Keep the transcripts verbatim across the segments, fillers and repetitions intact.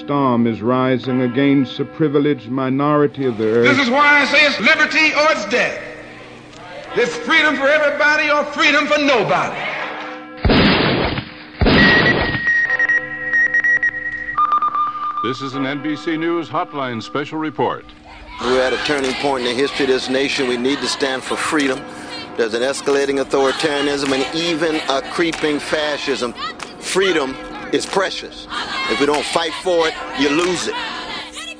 storm is rising against the privileged minority of the earth. This is why I say it's liberty or it's death. It's freedom for everybody or freedom for nobody. This is an N B C News Hotline special report. We're at a turning point in the history of this nation. We need to stand for freedom. There's an escalating authoritarianism and even a creeping fascism. Freedom is precious. If we don't fight for it, you lose it. If you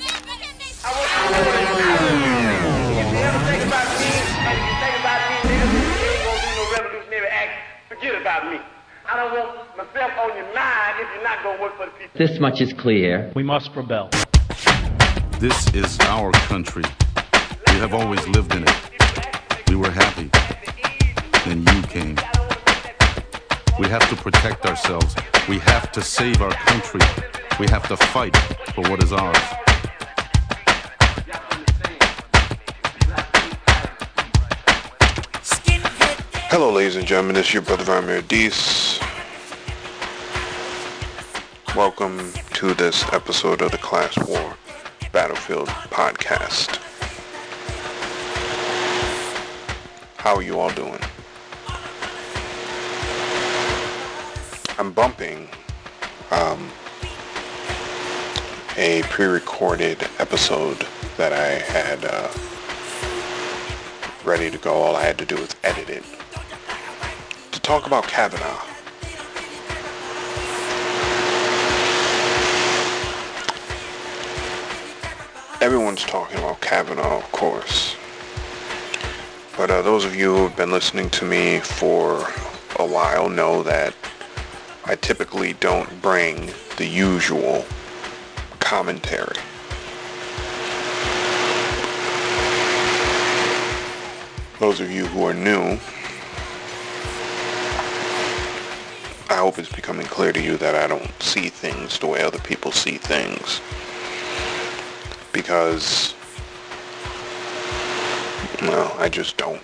ever think about me, and if you think about me, niggas, you ain't gonna do no revolutionary act, forget about me. I don't want myself on your mind if you're not gonna work for the people. This much is clear. We must rebel. This is our country. We have always lived in it. We were happy. Then you came. We have to protect ourselves. We have to save our country. We have to fight for what is ours. Hello, ladies and gentlemen. This is your brother Vladimir Deese. Welcome to this episode of the Class War Battlefield Podcast. How are you all doing? I'm bumping um, a pre-recorded episode that I had uh, ready to go. All I had to do was edit it to talk about Kavanaugh. Everyone's talking about Kavanaugh, of course. But uh, those of you who have been listening to me for a while know that I typically don't bring the usual commentary. Those of you who are new, I hope it's becoming clear to you that I don't see things the way other people see things. Because, well, I just don't.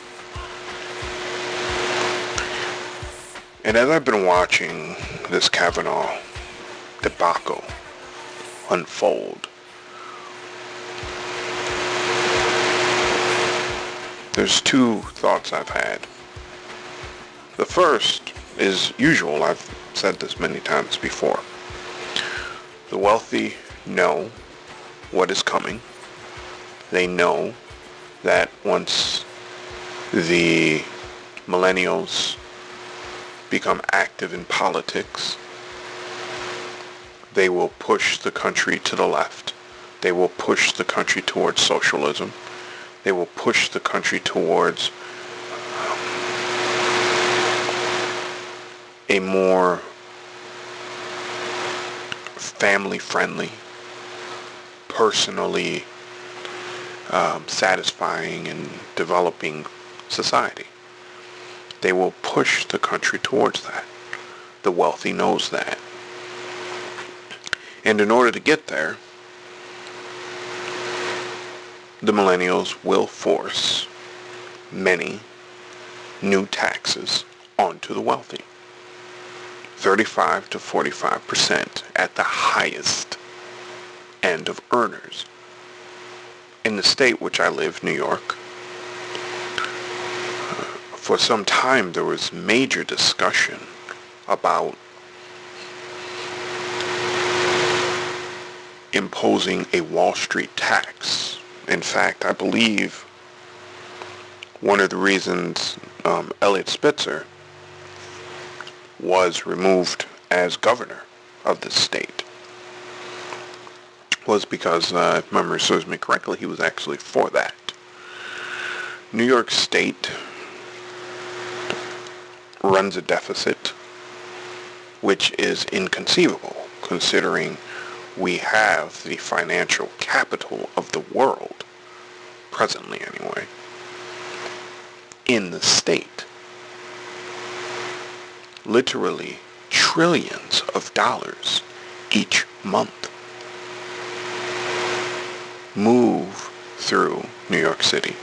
And as I've been watching this Kavanaugh debacle unfold, there's two thoughts I've had. The first is usual. I've said this many times before. The wealthy know what is coming. They know that once the millennials become active in politics, they will push the country to the left. They will push the country towards socialism. They will push the country towards um, a more family-friendly, personally um, satisfying and developing society. They will push the country towards that. The wealthy knows that. And in order to get there, the millennials will force many new taxes onto the wealthy. thirty-five to forty-five percent at the highest end of earners. In the state which I live, New York, for some time there was major discussion about imposing a Wall Street tax. In fact, I believe one of the reasons um, Eliot Spitzer was removed as governor of the state was because, uh, if memory serves me correctly, he was actually for that. New York State runs a deficit which is inconceivable considering we have the financial capital of the world, presently anyway, in the state. Literally trillions of dollars each month move through New York City.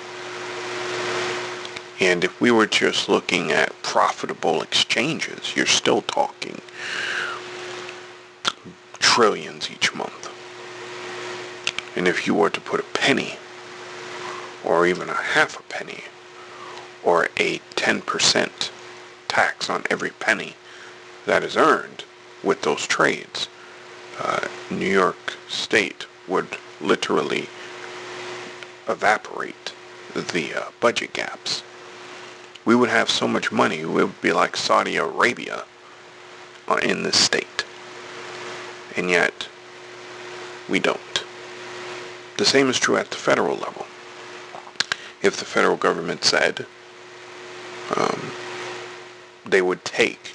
And if we were just looking at profitable exchanges, you're still talking trillions each month. And if you were to put a penny, or even a half a penny, or a ten percent tax on every penny that is earned with those trades, uh, New York State would literally evaporate the uh, budget gaps. We would have so much money, we would be like Saudi Arabia uh, in this state. And yet, we don't. The same is true at the federal level. If the federal government said um, they would take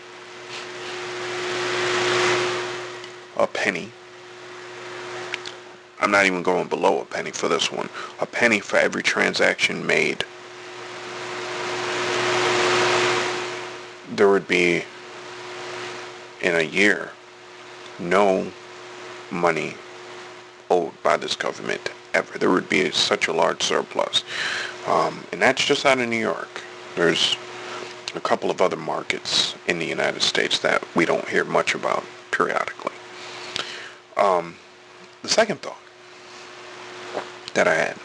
a penny, I'm not even going below a penny for this one, a penny for every transaction made, there would be, in a year, no money owed by this government ever. There would be such a large surplus. Um, and that's just out of New York. There's a couple of other markets in the United States that we don't hear much about periodically. Um, the second thought that I had,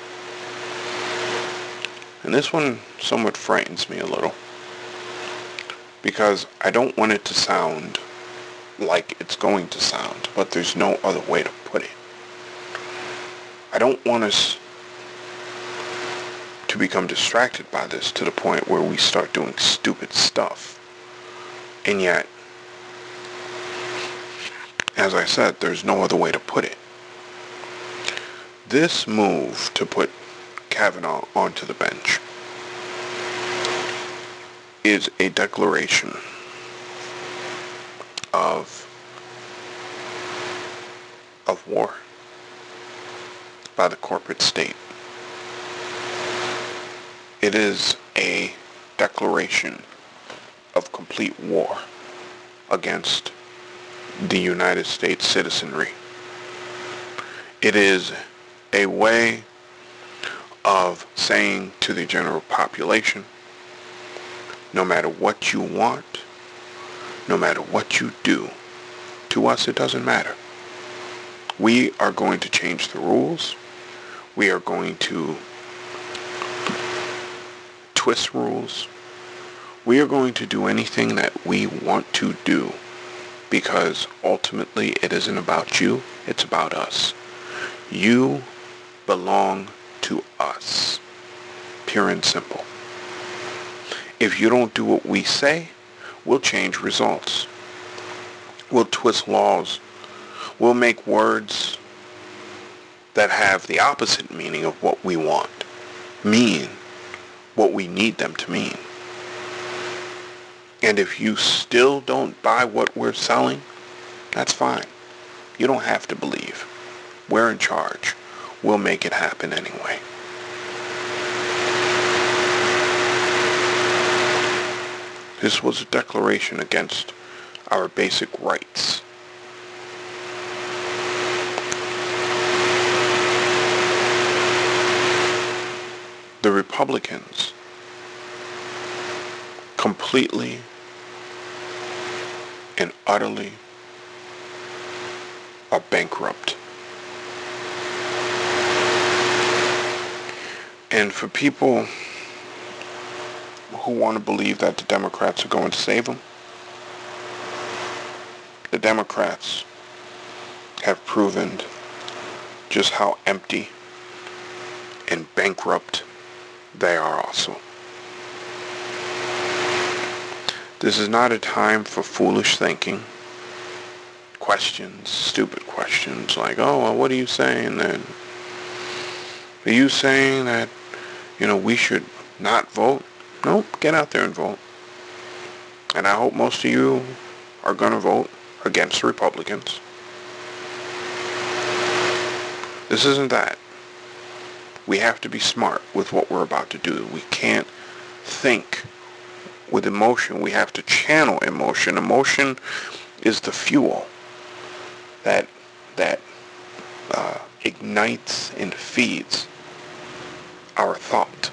and this one somewhat frightens me a little, because I don't want it to sound like it's going to sound, but there's no other way to put it. I don't want us to become distracted by this to the point where we start doing stupid stuff. And yet, as I said, there's no other way to put it. This move to put Kavanaugh onto the bench is a declaration of of war by the corporate state. It is a declaration of complete war against the United States citizenry. It is a way of saying to the general population, no matter what you want, no matter what you do, to us it doesn't matter. We are going to change the rules. We are going to twist rules. We are going to do anything that we want to do, because ultimately it isn't about you, it's about us. You belong to us, pure and simple. If you don't do what we say, we'll change results. We'll twist laws. We'll make words that have the opposite meaning of what we want mean what we need them to mean. And if you still don't buy what we're selling, that's fine. You don't have to believe. We're in charge. We'll make it happen anyway. This was a declaration against our basic rights. The Republicans completely and utterly are bankrupt. And for people who want to believe that the Democrats are going to save them, the Democrats have proven just how empty and bankrupt they are also. This is not a time for foolish thinking, questions, stupid questions like, oh, well, what are you saying then? Are you saying that, you know, we should not vote? Nope, get out there and vote. And I hope most of you are going to vote against the Republicans. This isn't that. We have to be smart with what we're about to do. We can't think with emotion. We have to channel emotion. Emotion is the fuel that that uh, ignites and feeds our thought.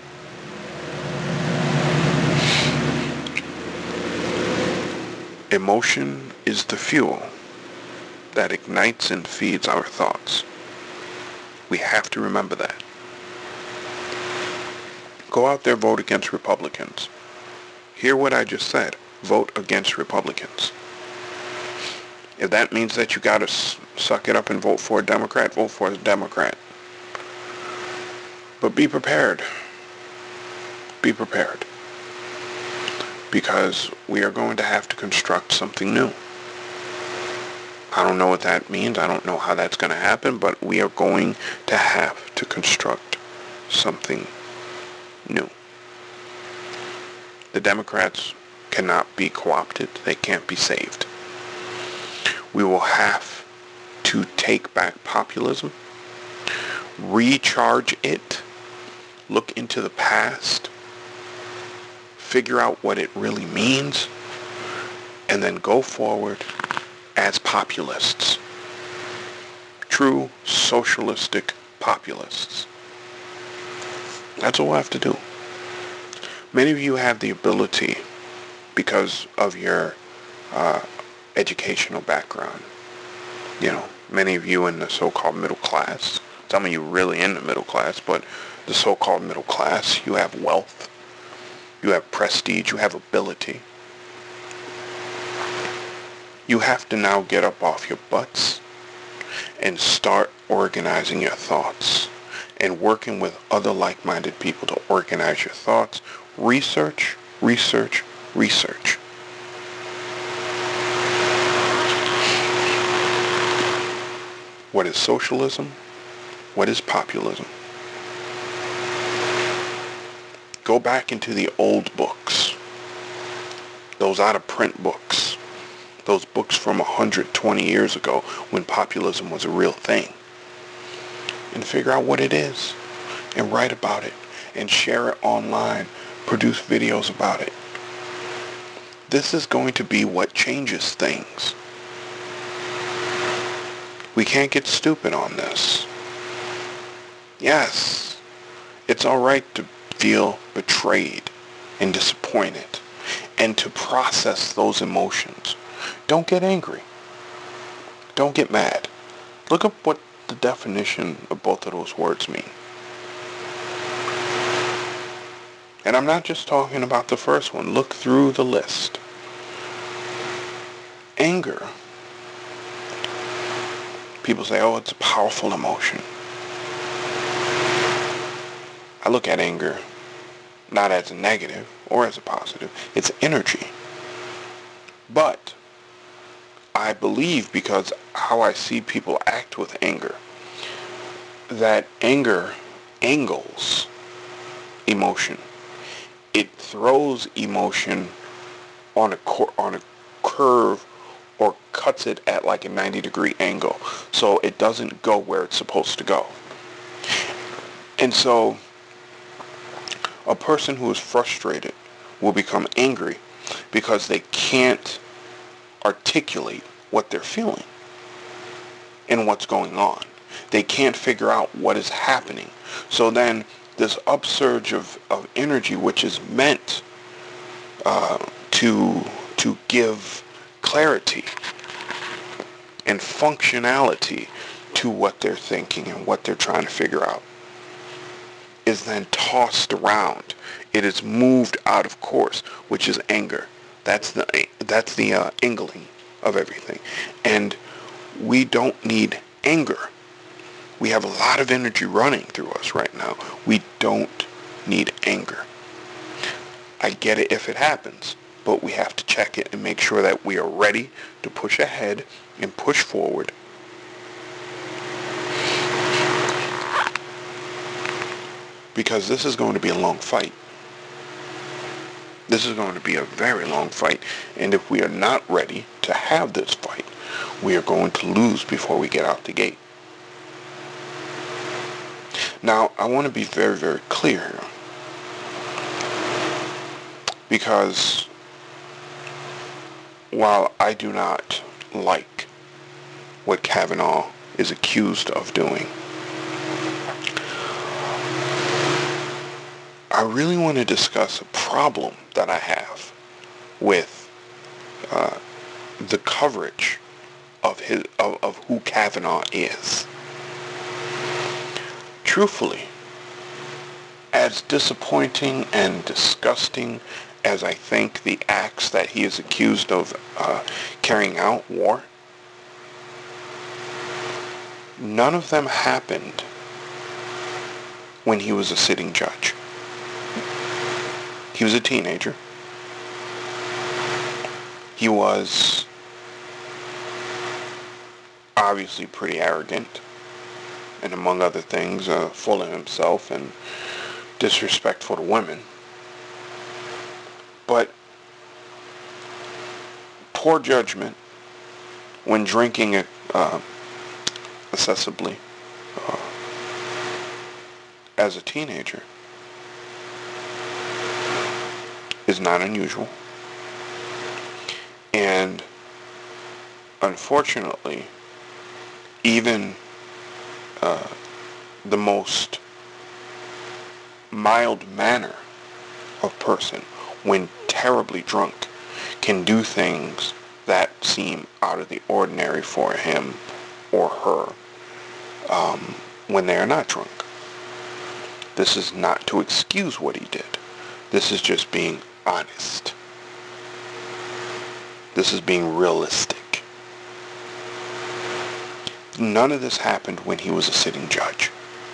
Emotion is the fuel that ignites and feeds our thoughts. We have to remember that. Go out there, vote against Republicans. Hear what I just said. Vote against Republicans. If that means that you got to s- suck it up and vote for a Democrat, vote for a Democrat. But be prepared. Be prepared. Because we are going to have to construct something new. I don't know what that means. I don't know how that's going to happen, but we are going to have to construct something new. The Democrats cannot be co-opted. They can't be saved. We will have to take back populism, recharge it, look into the past, figure out what it really means, and then go forward as populists. True socialistic populists. That's what we'll have to do. Many of you have the ability, because of your uh, educational background, you know, many of you in the so-called middle class, some of you really in the middle class, but the so-called middle class, you have wealth, you have prestige, you have ability. You have to now get up off your butts and start organizing your thoughts and working with other like-minded people to organize your thoughts. Research, research, research. What is socialism? What is populism? Go back into the old books, those out-of-print books, those books from one hundred twenty years ago when populism was a real thing, and figure out what it is, and write about it, and share it online, produce videos about it. This is going to be what changes things. We can't get stupid on this. Yes, it's all right to feel betrayed and disappointed and to process those emotions. Don't get angry. Don't get mad. Look up what the definition of both of those words mean. And I'm not just talking about the first one. Look through the list. Anger. People say, oh, it's a powerful emotion. I look at anger not as a negative or as a positive. It's energy. But I believe, because how I see people act with anger, that anger angles emotion. It throws emotion on a cor- on a curve or cuts it at like a ninety degree angle, so it doesn't go where it's supposed to go. And so a person who is frustrated will become angry because they can't articulate what they're feeling and what's going on. They can't figure out what is happening. So then this upsurge of, of energy, which is meant uh, to to give clarity and functionality to what they're thinking and what they're trying to figure out, is then tossed around. It is moved out of course, which is anger. That's the that's the uh, angling of everything. And we don't need anger. We have a lot of energy running through us right now. We don't need anger. I get it if it happens, but we have to check it and make sure that we are ready to push ahead and push forward. Because this is going to be a long fight. This is going to be a very long fight. And if we are not ready to have this fight, we are going to lose before we get out the gate. Now, I want to be very, very clear here. Because while I do not like what Kavanaugh is accused of doing, I really want to discuss a problem that I have with uh, the coverage of his of, of who Kavanaugh is. Truthfully, as disappointing and disgusting as I think the acts that he is accused of uh, carrying out were, none of them happened when he was a sitting judge. He was a teenager. He was obviously pretty arrogant, and among other things, uh, full of himself and disrespectful to women. But poor judgment when drinking uh, excessively uh, as a teenager is not unusual. And unfortunately, even uh, the most mild manner of person, when terribly drunk, can do things that seem out of the ordinary for him or her um, when they are not drunk. This is not to excuse what he did. This is just being honest. This is being realistic. None of this happened when he was a sitting judge.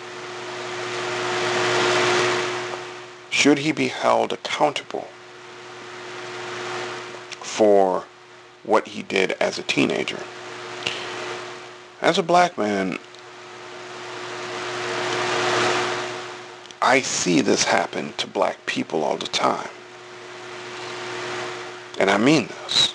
Should he be held accountable for what he did as a teenager? As a black man, I see this happen to black people all the time. And I mean this.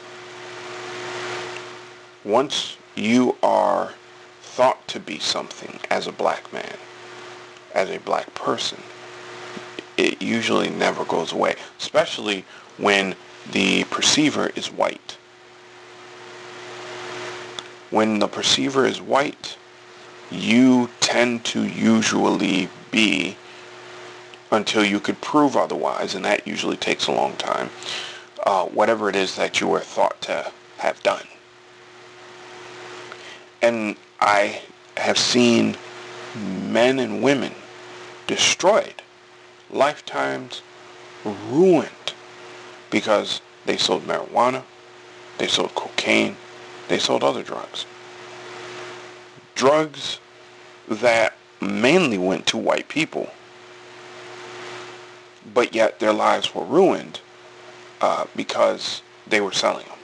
Once you are thought to be something as a black man, as a black person, it usually never goes away, especially when the perceiver is white. When the perceiver is white, you tend to usually be, until you could prove otherwise, and that usually takes a long time, uh, whatever it is that you were thought to have done. And I have seen men and women destroyed, lifetimes ruined, because they sold marijuana, they sold cocaine, they sold other drugs. Drugs that mainly went to white people, but yet their lives were ruined uh, because they were selling them.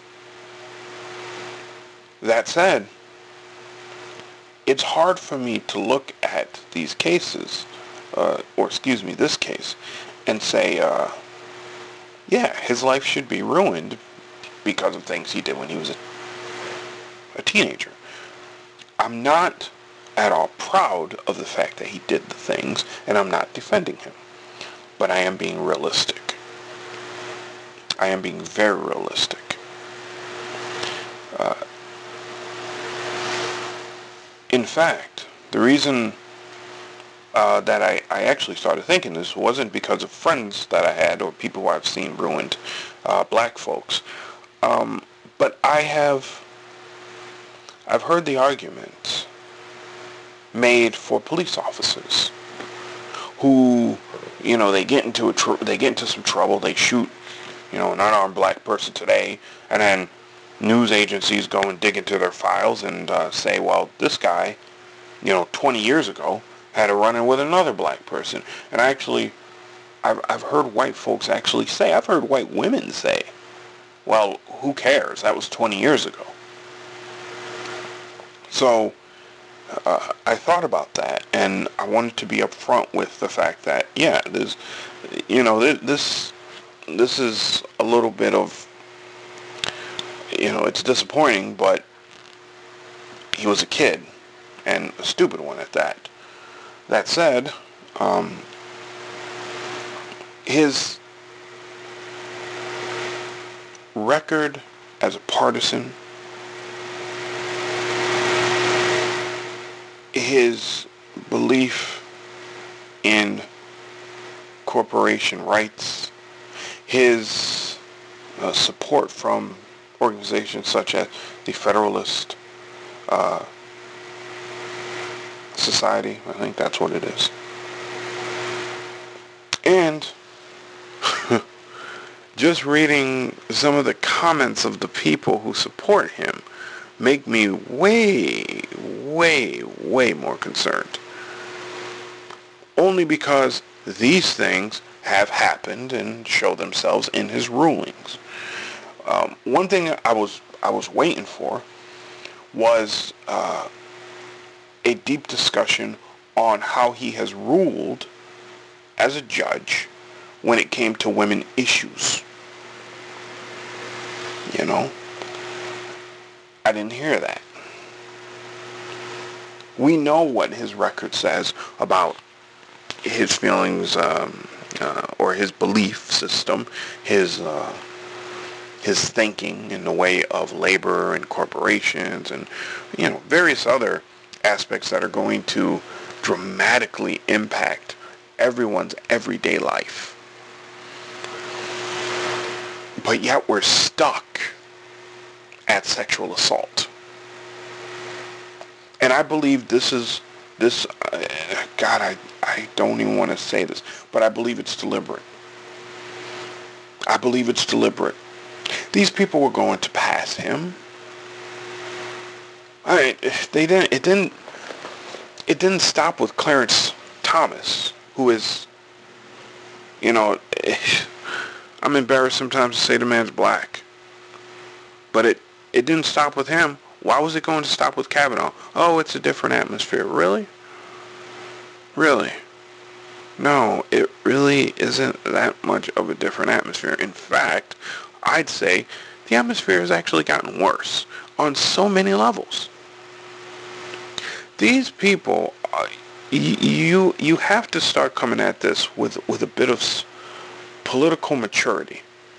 That said, it's hard for me to look at these cases, uh, or excuse me, this case, and say, uh, yeah, his life should be ruined because of things he did when he was a, a teenager. I'm not at all proud of the fact that he did the things, and I'm not defending him. But I am being realistic. I am being very realistic. Uh, in fact, the reason uh, that I, I actually started thinking this wasn't because of friends that I had or people who I've seen ruined, uh, black folks. Um, but I have, I've heard the arguments made for police officers who, you know, they get into a tr- they get into some trouble, they shoot, you know, an unarmed black person today, and then news agencies go and dig into their files and uh, say, well, this guy, you know, twenty years ago had a run-in with another black person. And actually, I've I've heard white folks actually say, I've heard white women say, well, who cares? That was twenty years ago. So Uh, I thought about that, and I wanted to be upfront with the fact that, yeah, there's, you know, this, this is a little bit of, you know, it's disappointing, but he was a kid, and a stupid one at that. That said, um, his record as a partisan, his belief in corporation rights, his uh, support from organizations such as the Federalist uh, society. I think that's what it is. And just reading some of the comments of the people who support him make me way, way, way more concerned. Only because these things have happened and show themselves in his rulings. Um, one thing I was I was waiting for was uh, a deep discussion on how he has ruled as a judge when it came to women issues. You know? I didn't hear that. We know what his record says about his feelings um, uh, or his belief system, his uh, his thinking in the way of labor and corporations and, you know, various other aspects that are going to dramatically impact everyone's everyday life. But yet we're stuck at sexual assault. And I believe this is, this, uh, God, I, I don't even want to say this, but I believe it's deliberate. I believe it's deliberate. These people were going to pass him. I mean, they didn't, it didn't, it didn't stop with Clarence Thomas, who is, you know, I'm embarrassed sometimes to say the man's black. But it, it didn't stop with him. Why was it going to stop with Kavanaugh? Oh, it's a different atmosphere. Really? Really? No, it really isn't that much of a different atmosphere. In fact, I'd say the atmosphere has actually gotten worse on so many levels. These people, uh, you you have to start coming at this with, with a bit of political maturity.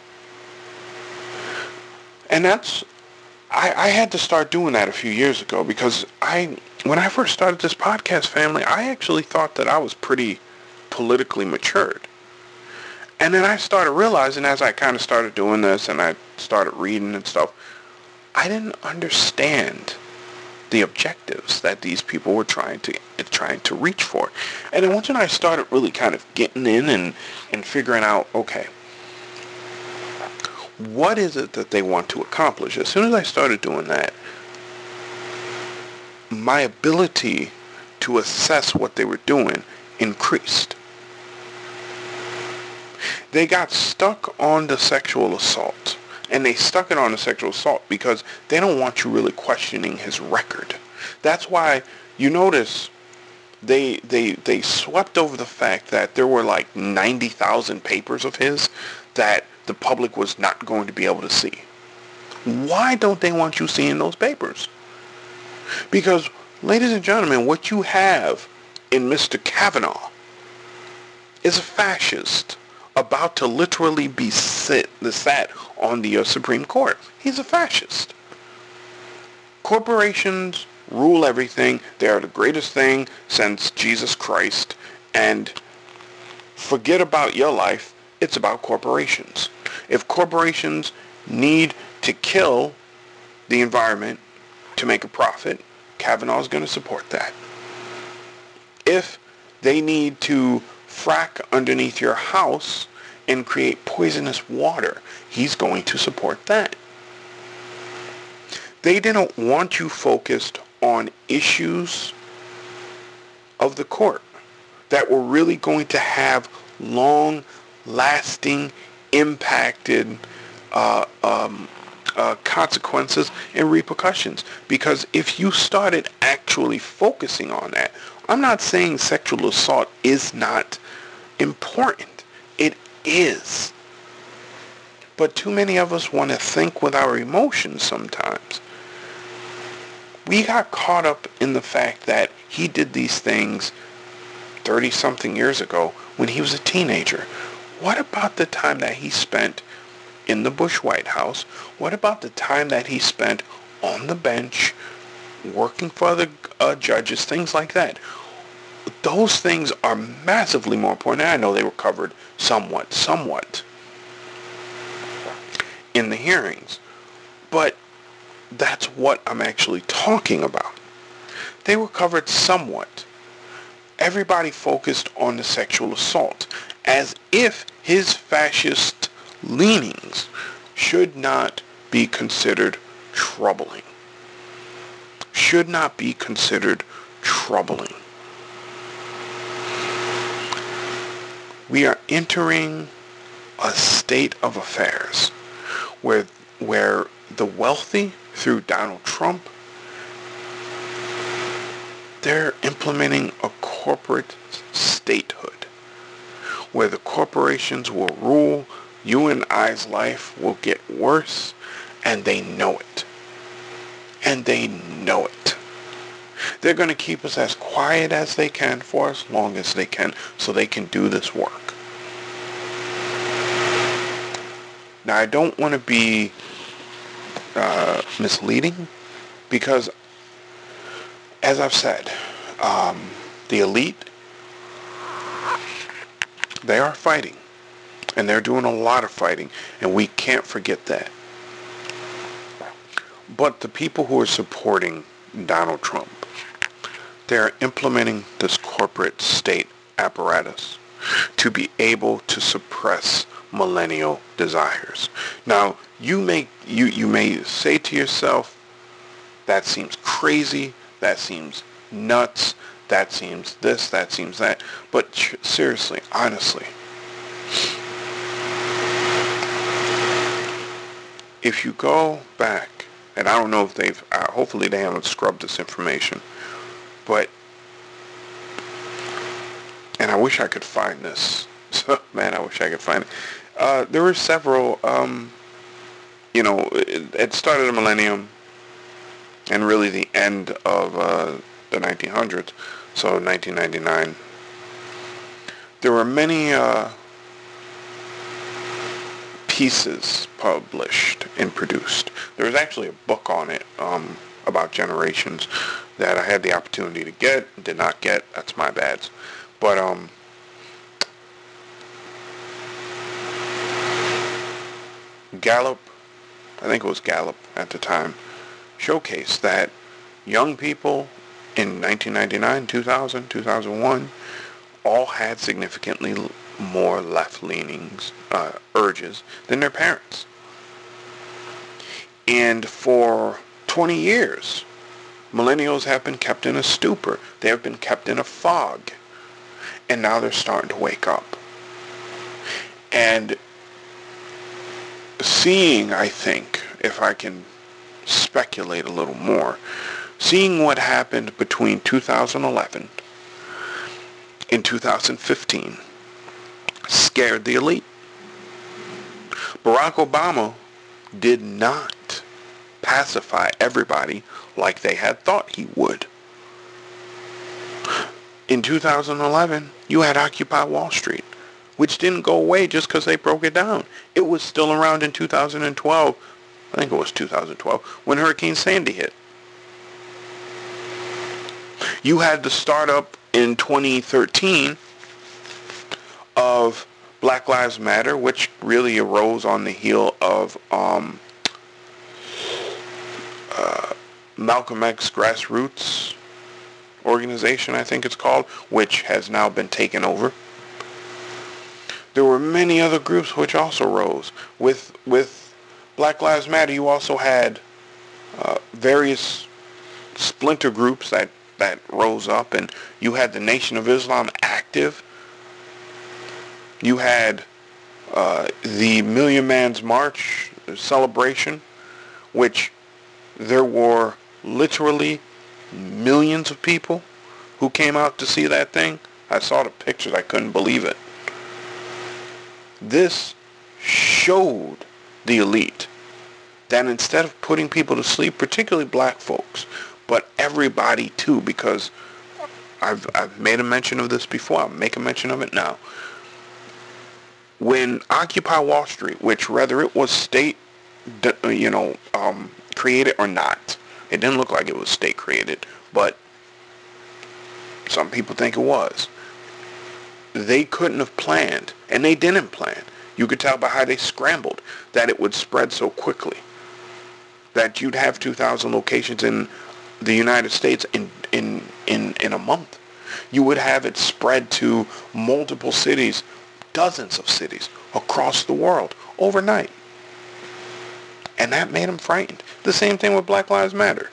And that's, I, I had to start doing that a few years ago because I, when I first started this podcast, family, I actually thought that I was pretty politically matured. And then I started realizing as I kind of started doing this and I started reading and stuff, I didn't understand the objectives that these people were trying to trying to reach for. And then once when I started really kind of getting in and, and figuring out, okay, what is it that they want to accomplish? As soon as I started doing that, my ability to assess what they were doing increased. They got stuck on the sexual assault. And they stuck it on the sexual assault because they don't want you really questioning his record. That's why you notice they they they swept over the fact that there were like ninety thousand papers of his that the public was not going to be able to see. Why don't they want you seeing those papers? Because, ladies and gentlemen, what you have in Mister Kavanaugh is a fascist about to literally be sit, sat on the uh, Supreme Court. He's a fascist. Corporations rule everything. They are the greatest thing since Jesus Christ. And forget about your life. It's about corporations. If corporations need to kill the environment to make a profit, Kavanaugh is going to support that. If they need to frack underneath your house and create poisonous water, he's going to support that. They didn't want you focused on issues of the court that were really going to have long-lasting, impacted uh, um, uh, consequences and repercussions. Because if you started actually focusing on that, I'm not saying sexual assault is not important. It is. But too many of us want to think with our emotions sometimes. We got caught up in the fact that he did these things thirty-something years ago when he was a teenager. What about the time that he spent in the Bush White House? What about the time that he spent on the bench working for other uh, judges, things like that? Those things are massively more important. I know they were covered somewhat, somewhat in the hearings. But that's what I'm actually talking about. They were covered somewhat. Everybody focused on the sexual assault, as if his fascist leanings should not be considered troubling. Should not be considered troubling. We are entering a state of affairs where, where the wealthy, through Donald Trump, they're implementing a corporate statehood where the corporations will rule, you and I's life will get worse, and they know it. And they know it. They're going to keep us as quiet as they can for as long as they can so they can do this work. Now, I don't want to be uh, misleading because, as I've said, um, the elite, they are fighting. And they're doing a lot of fighting. And we can't forget that. But the people who are supporting Donald Trump, they're implementing this corporate state apparatus to be able to suppress millennial desires. Now, you may you, you may say to yourself, that seems crazy, that seems nuts, that seems this, that seems that. But tr- seriously, honestly, if you go back, and I don't know if they've, uh, hopefully they haven't scrubbed this information, but, and I wish I could find this. So, man, I wish I could find it. Uh, there were several, um, you know, it, it started a millennium and really the end of uh, the nineteen hundreds, so nineteen ninety-nine. There were many uh, pieces published and produced. There was actually a book on it um, about generations that I had the opportunity to get, did not get. That's my bad. But um, Gallup, I think it was Gallup at the time, showcased that young people in nineteen ninety-nine, two thousand, two thousand one all had significantly more left-leanings, uh, urges than their parents. And for twenty years, millennials have been kept in a stupor. They have been kept in a fog. And now they're starting to wake up. And seeing, I think, if I can speculate a little more, seeing what happened between two thousand eleven and two thousand fifteen scared the elite. Barack Obama did not pacify everybody like they had thought he would. In two thousand eleven, you had Occupy Wall Street, which didn't go away just because they broke it down. It was still around in two thousand twelve. I think it was two thousand twelve, when Hurricane Sandy hit. You had the startup in twenty thirteen of Black Lives Matter, which really arose on the heel of um, uh, Malcolm X Grassroots organization, I think it's called, which has now been taken over. There were many other groups which also rose. With with Black Lives Matter, you also had uh, various splinter groups that, that rose up, and you had the Nation of Islam active. You had uh, the Million Man's March celebration, which there were literally millions of people who came out to see that thing. I saw the pictures. I couldn't believe it. This showed the elite that instead of putting people to sleep, particularly black folks, but everybody too, because I've, I've made a mention of this before, I'll make a mention of it now. When Occupy Wall Street, which whether it was state, you know, um, created or not, it didn't look like it was state created, but some people think it was. They couldn't have planned, and they didn't plan. You could tell by how they scrambled that it would spread so quickly. that you'd have two thousand locations in the United States in, in, in, in a month. You would have it spread to multiple cities, dozens of cities across the world overnight. And that made them frightened. The same thing with Black Lives Matter.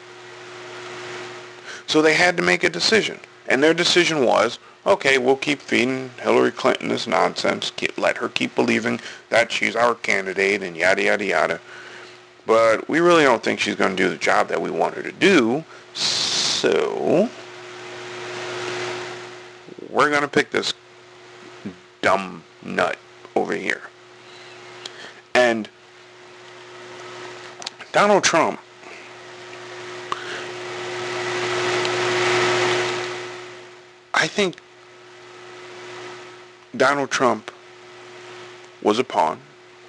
So they had to make a decision. And their decision was, okay, we'll keep feeding Hillary Clinton this nonsense. Keep, let her keep believing that she's our candidate and yada, yada, yada. But we really don't think she's going to do the job that we want her to do. So we're going to pick this dumb nut over here. And Donald Trump, I think Donald Trump was a pawn.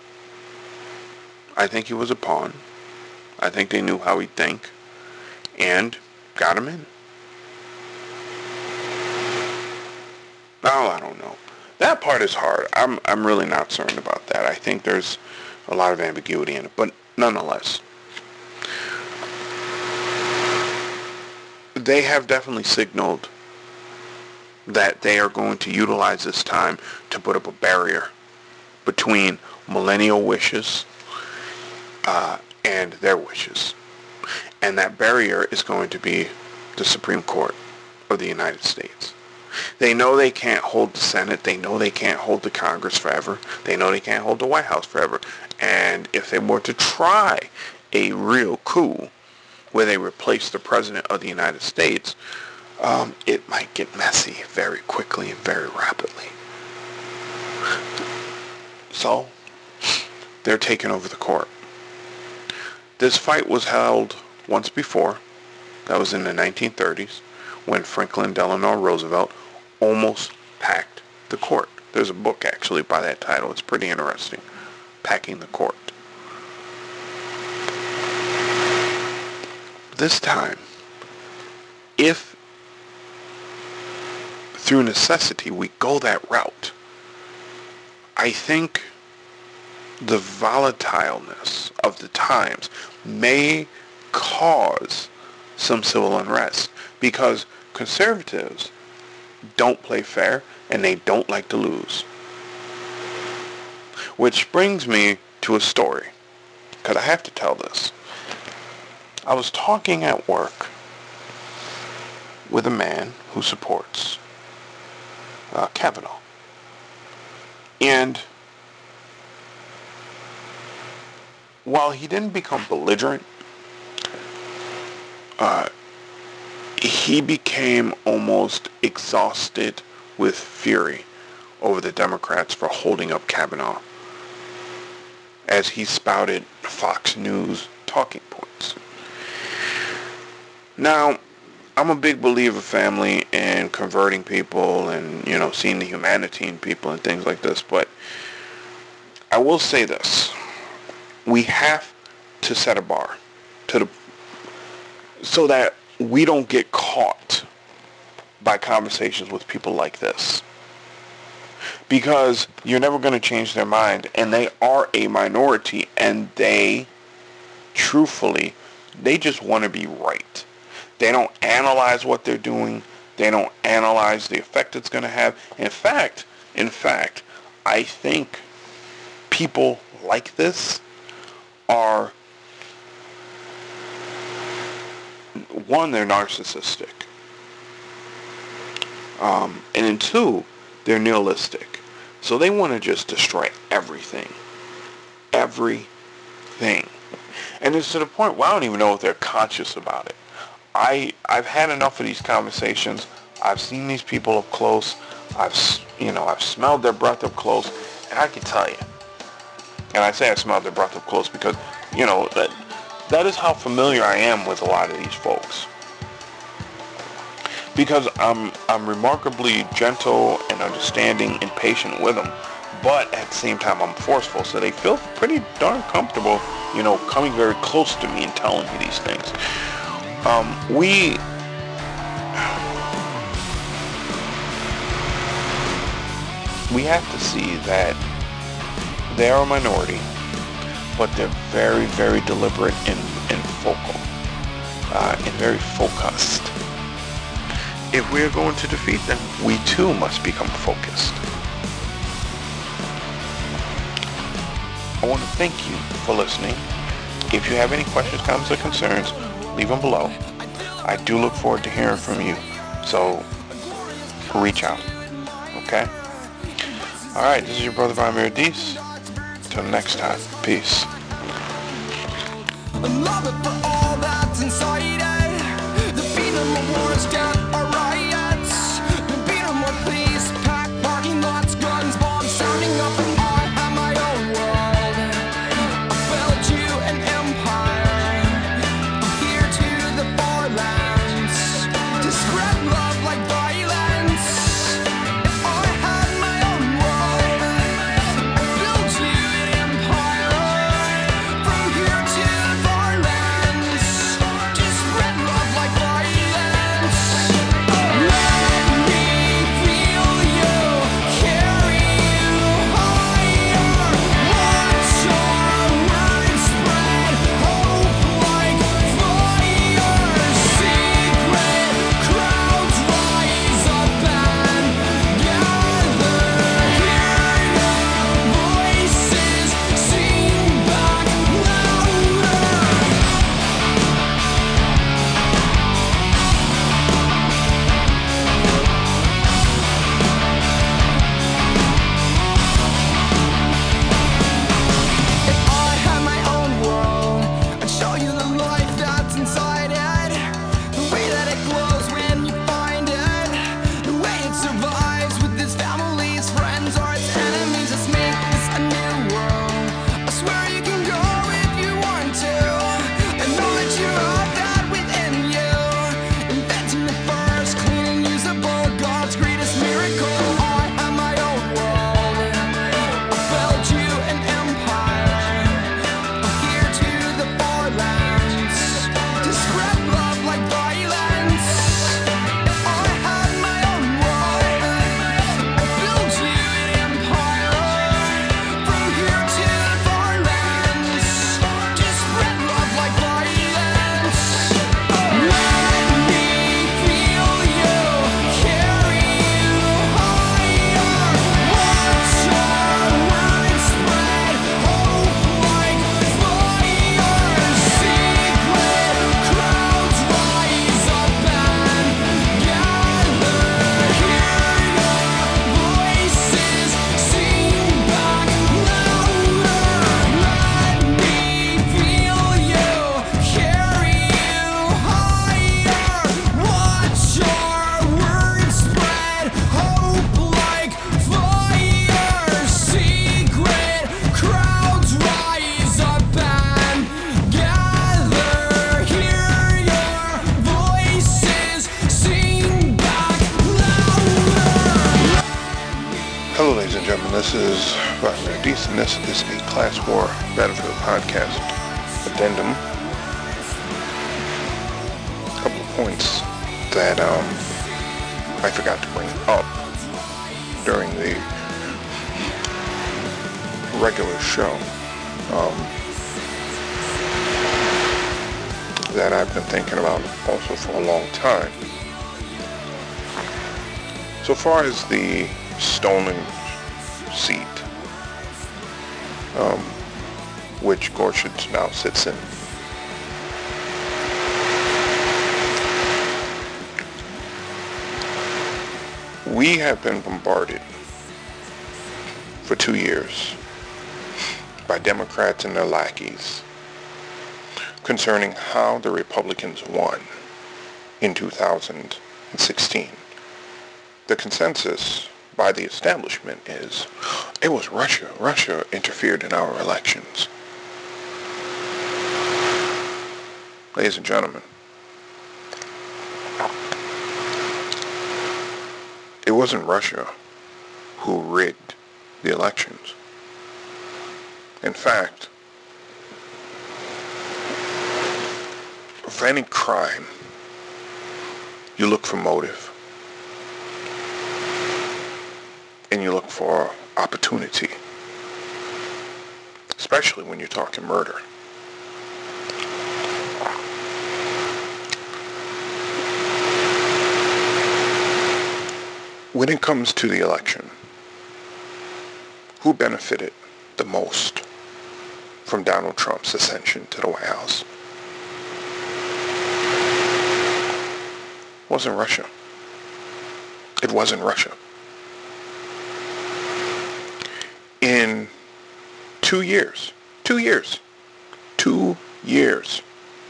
I think he was a pawn. I think they knew how he'd think and got him in. Oh, I don't know. That part is hard. I'm I'm really not certain about that. I think there's a lot of ambiguity in it, but nonetheless, they have definitely signaled that they are going to utilize this time to put up a barrier between millennial wishes uh, and their wishes. And that barrier is going to be the Supreme Court of the United States. They know they can't hold the Senate. They know they can't hold the Congress forever. They know they can't hold the White House forever. And if they were to try a real coup where they replace the President of the United States, um, it might get messy very quickly and very rapidly. So, they're taking over the court. This fight was held once before. That was in the nineteen thirties when Franklin Delano Roosevelt almost packed the court. There's a book actually by that title. It's pretty interesting. Packing the Court. This time, if through necessity we go that route, I think the volatileness of the times may cause some civil unrest because conservatives don't play fair and they don't like to lose. Which brings me to a story, because I have to tell this. I was talking at work with a man who supports uh, Kavanaugh. And while he didn't become belligerent, uh, he became almost exhausted with fury over the Democrats for holding up Kavanaugh as he spouted Fox News talking points. Now, I'm a big believer, family, in converting people and, you know, seeing the humanity in people and things like this, but I will say this. We have to set a bar to the so that we don't get caught by conversations with people like this. Because you're never going to change their mind, and they are a minority, and they, truthfully, they just want to be right. They don't analyze what they're doing. They don't analyze the effect it's going to have. In fact, in fact, I think people like this are, one, they're narcissistic. Um, and then two, they're nihilistic. So they want to just destroy everything. Everything. And it's to the point where I don't even know if they're conscious about it. I, I've had enough of these conversations. I've seen these people up close. I've, you know, I've smelled their breath up close. And I can tell you. And I say I smelled their breath up close because, you know, that that is how familiar I am with a lot of these folks. Because I'm I'm remarkably gentle and understanding and patient with them, but at the same time I'm forceful, so they feel pretty darn comfortable, you know, coming very close to me and telling me these things. Um, we we have to see that they are a minority. but they're very, very deliberate and, and focal, uh, and very focused. If we're going to defeat them, we too must become focused. I want to thank you for listening. If you have any questions, comments, or concerns, leave them below. I do look forward to hearing from you, so reach out, okay? All right, this is your brother Vladimir Dees. Until next time, peace. Love it for all that's inside it. The freedom of wars get a riots. The freedom of police, packed parking lots, guns, bombs sounding up, and I have my own world. I built you an empire. I'm here to the far lands to spread love like violence. If I had my own world, I'd build you an empire. From here to the far lands to spread love like violence. Let me feel you, carry you higher. Watch our words spread, hope like fire. Secret crowds rise up and gather. Hear your voices, sing back louder. If I had my own world, I'd show you the life that's inside it. The way that it glows when you find it. The way it survives with its families, friends, or its enemies. Let's make this a new world. I swear you can go if you want to. I know that you have that within you. Inventing the first clean and usable, God's greatest miracle. I have my own world. I built you an empire. I'm here to the far lands to spread love like violence. If I had my own world, I'd build you an empire. From here to the far lands to spread love like violence. Let me feel you, carry you higher. Watch our words spread, hope like fire. Secret crowds rise up and gather. Hear your voices, sing back louder. Let me feel you, carry you higher. Watch our words spread, hope like fire. Secret crowds rise up and gather. Hear your voices, sing back louder. Hello, ladies and gentlemen. This is Vladimir Dees, and this is a Class War Battlefield Podcast addendum. A couple of points that um, I forgot to bring up during the regular show um, that I've been thinking about also for a long time. So far as the stolen seat, um, which Gorsuch now sits in. We have been bombarded for two years by Democrats and their lackeys concerning how the Republicans won in two thousand sixteen. The consensus by the establishment is it was Russia. Russia interfered in our elections. Ladies and gentlemen, it wasn't Russia who rigged the elections. In fact, for any crime, you look for motive. And you look for opportunity. especially when you're talking murder. When it comes to the election, who benefited the most from Donald Trump's ascension to the White House? It wasn't Russia. It wasn't Russia. In two years, two years, two years,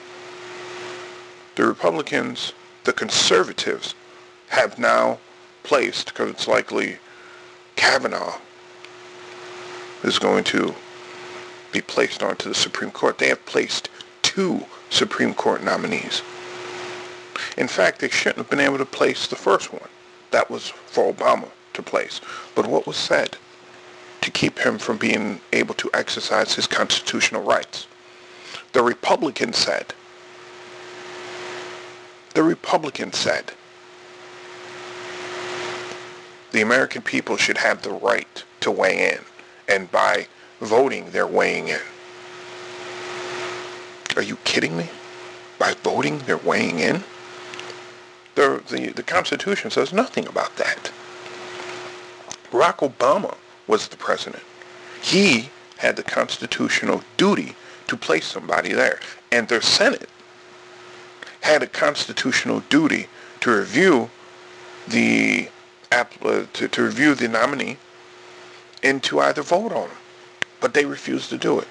the Republicans, the conservatives, have now placed, because it's likely Kavanaugh is going to be placed onto the Supreme Court. They have placed two Supreme Court nominees. In fact, they shouldn't have been able to place the first one. That was for Obama to place. But what was said to keep him from being able to exercise his constitutional rights? The Republicans said, the Republicans said, the American people should have the right to weigh in. And by voting, they're weighing in. Are you kidding me? By voting, they're weighing in? The, the, the Constitution says nothing about that. Barack Obama was the president. He had the constitutional duty to place somebody there. And their Senate had a constitutional duty to review the uh, to, to review the nominee and to either vote on him. But they refused to do it.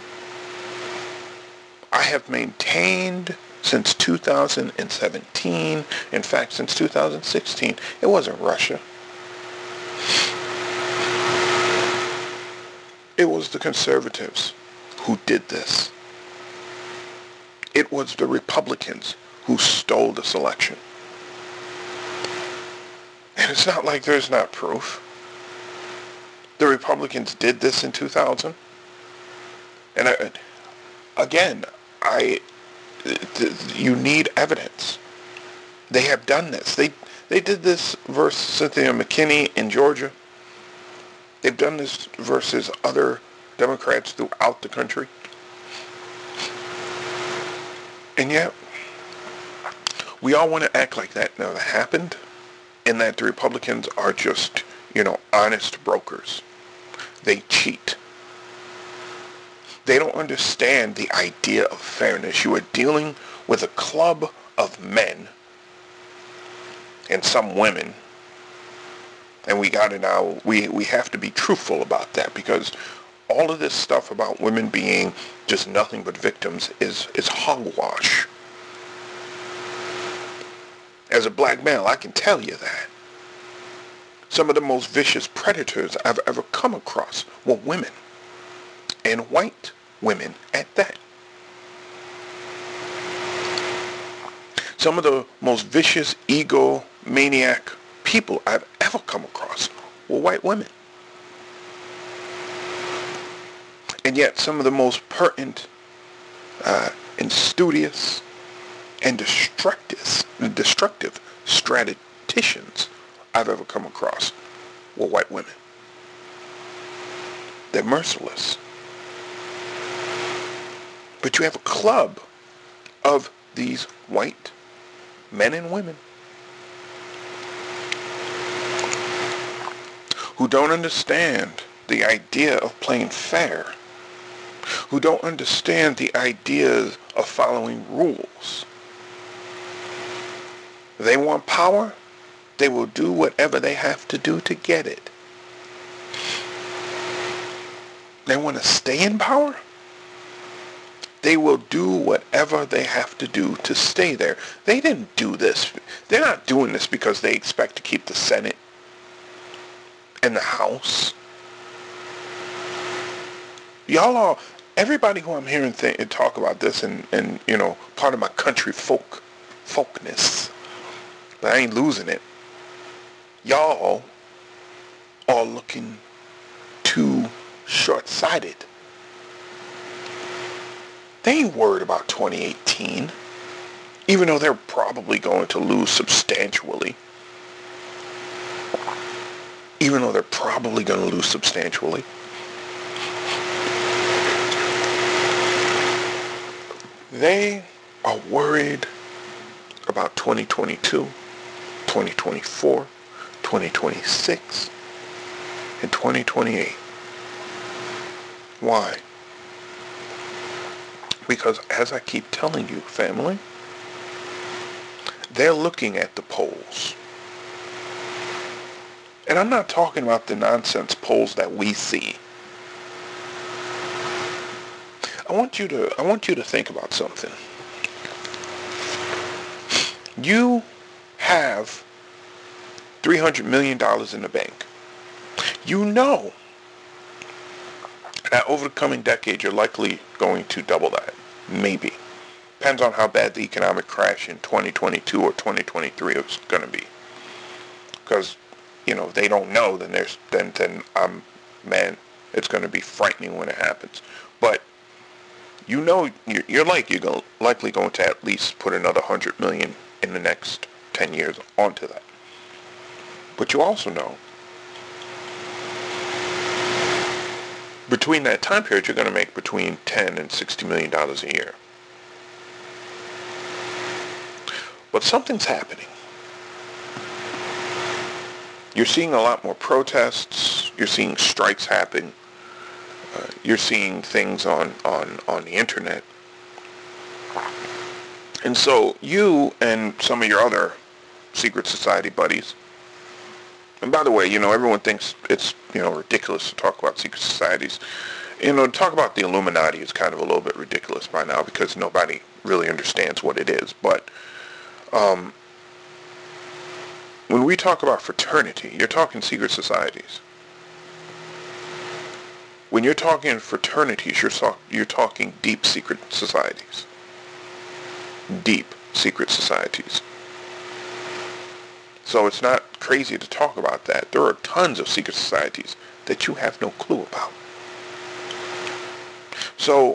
I have maintained since two thousand seventeen, in fact, since two thousand sixteen, it wasn't Russia. It was the conservatives who did this. It was the Republicans who stole this election. And it's not like there's not proof. The Republicans did this in two thousand. And I, again, I, you need evidence. They have done this. They they did this versus Cynthia McKinney in Georgia. They've done this versus other Democrats throughout the country. And yet, we all want to act like that never happened, and that the Republicans are just, you know, honest brokers. They cheat. They don't understand the idea of fairness. You are dealing with a club of men and some women. And we got to now, we, we have to be truthful about that, because all of this stuff about women being just nothing but victims is, is hogwash. As a black male, I can tell you that. Some of the most vicious predators I've ever come across were women, and white women at that. Some of the most vicious egomaniac people I've ever come across were white women. And yet some of the most pertinent uh, and studious and destructive, destructive strategicians I've ever come across were white women. They're merciless. But you have a club of these white men and women who don't understand the idea of playing fair, who don't understand the ideas of following rules. They want power, they will do whatever they have to do to get it. They want to stay in power, they will do whatever they have to do to stay there. They didn't do this. They're not doing this because they expect to keep the Senate and the House. Y'all are, everybody who I'm hearing th- talk about this and, and, you know, part of my country folk, folkness, but I ain't losing it. Y'all are looking too short-sighted. They ain't worried about twenty eighteen, even though they're probably going to lose substantially. Even though they're probably going to lose substantially. They are worried about twenty twenty-two, twenty twenty-four, twenty twenty-six, and twenty twenty-eight. Why? Because as I keep telling you, family, they're looking at the polls. And I'm not talking about the nonsense polls that we see. I want you to I want you to think about something. You have three hundred million dollars in the bank. You know that over the coming decade you're likely going to double that. Maybe. Depends on how bad the economic crash in twenty twenty-two or twenty twenty-three is going to be. Because, you know, if they don't know, then there's then then um man, it's going to be frightening when it happens. But you know, you're, you're like you're going, likely going to at least put another hundred million in the next ten years onto that. But you also know, between that time period, you're going to make between ten and sixty million dollars a year. But something's happening. You're seeing a lot more protests. You're seeing strikes happen. Uh, you're seeing things on, on, on the internet. And so you and some of your other secret society buddies, and by the way, you know, everyone thinks it's, you know, ridiculous to talk about secret societies. You know, to talk about the Illuminati is kind of a little bit ridiculous by now because nobody really understands what it is. But um, when we talk about fraternity, you're talking secret societies. When you're talking fraternities, you're, so, you're talking deep secret societies. Deep secret societies. So it's not crazy to talk about that. There are tons of secret societies that you have no clue about. So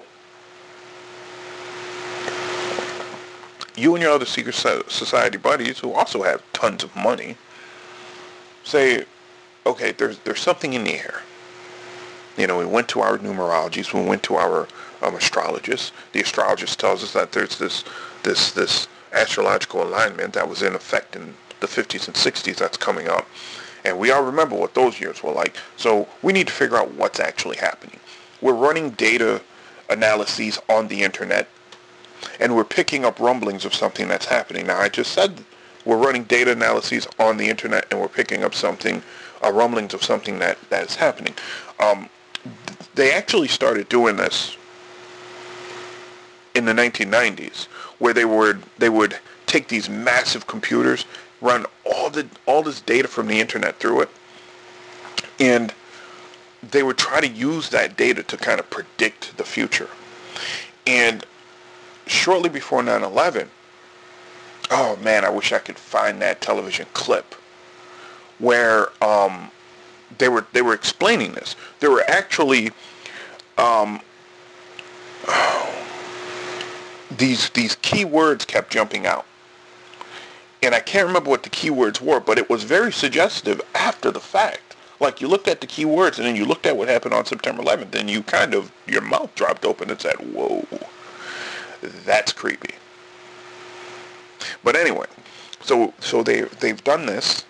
you and your other secret society buddies who also have tons of money say, okay, there's there's something in the air. You know, we went to our numerologists, we went to our um, astrologists. The astrologist tells us that there's this this this astrological alignment that was in effect in the fifties and sixties that's coming up. And we all remember what those years were like. So we need to figure out what's actually happening. We're running data analyses on the internet, and we're picking up rumblings of something that's happening. Now, I just said we're running data analyses on the internet, and we're picking up something, uh, rumblings of something that, that is happening. Um, they actually started doing this in the nineteen nineties, where they would they would take these massive computers, run all the all this data from the internet through it, and they would try to use that data to kind of predict the future. And shortly before nine eleven, oh man, I wish I could find that television clip where um, they were they were explaining this. There were actually um, oh, these these key words kept jumping out, and I can't remember what the key words were, but it was very suggestive after the fact. Like, you looked at the key words, and then you looked at what happened on September eleventh, and you kind of, your mouth dropped open and said, whoa, that's creepy. But anyway, so so they, they've done this,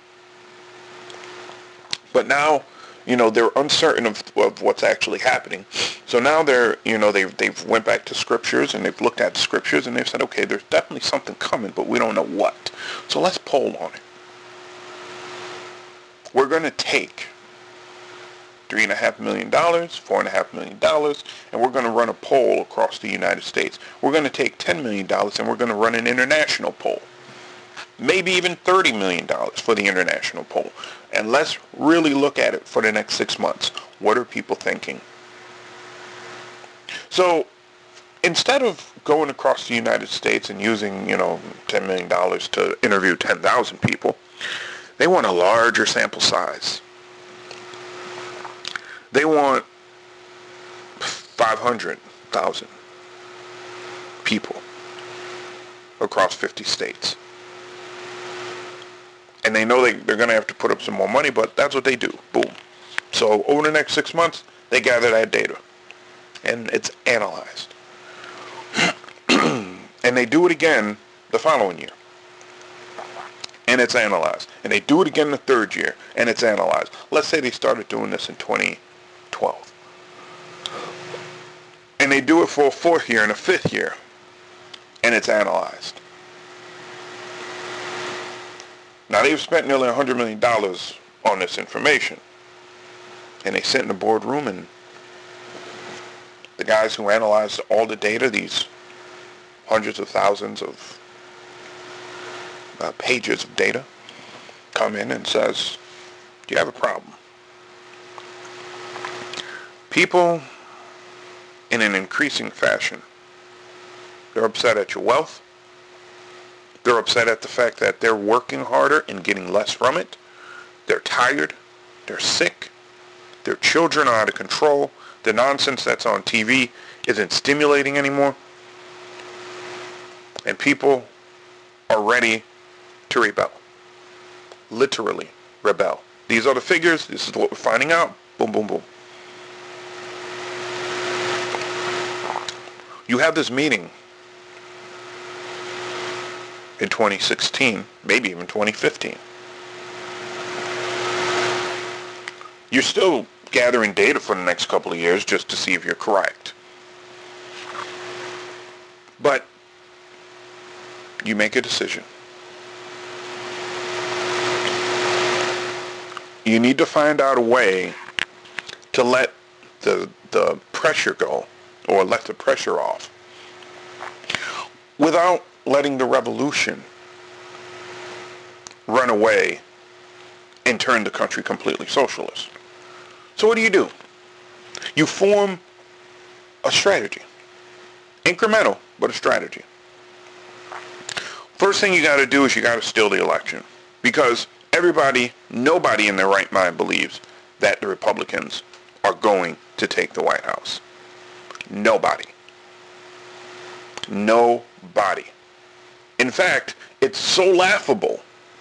but now, you know, they're uncertain of, of what's actually happening. So now they're, you know, they've, they've went back to scriptures, and they've looked at the scriptures, and they've said, okay, there's definitely something coming, but we don't know what. So let's poll on it. We're going to take three and a half million dollars, four and a half million dollars, and we're going to run a poll across the United States. We're going to take ten million dollars and we're going to run an international poll. Maybe even thirty million dollars for the international poll. And let's really look at it for the next six months. What are people thinking? So instead of going across the United States and using, you know, ten million dollars to interview ten thousand people, they want a larger sample size. They want five hundred thousand people across fifty states. And they know they, they're going to have to put up some more money, but that's what they do. Boom. So over the next six months, they gather that data. And it's analyzed. And they do it again the following year. And it's analyzed. And they do it again the third year. And it's analyzed. Let's say they started doing this in twenty twelve. And they do it for a fourth year and a fifth year. And it's analyzed. Now, they've spent nearly one hundred million dollars on this information. And they sit in the boardroom, and the guys who analyze all the data, these hundreds of thousands of uh, pages of data, come in and says, do you have a problem? People, in an increasing fashion, they're upset at your wealth. They're upset at the fact that they're working harder and getting less from it. They're tired. They're sick. Their children are out of control. The nonsense that's on T V isn't stimulating anymore. And people are ready to rebel. Literally rebel. These are the figures. This is what we're finding out. Boom, boom, boom. You have this meeting in twenty sixteen, maybe even twenty fifteen. You're still gathering data for the next couple of years just to see if you're correct. But you make a decision. You need to find out a way to let the the pressure go, or let the pressure off, without letting the revolution run away and turn the country completely socialist. So what do you do? You form a strategy. Incremental, but a strategy. First thing you got to do is you got to steal the election. Because everybody, nobody in their right mind believes that the Republicans are going to take the White House. Nobody. Nobody. In fact, it's so laughable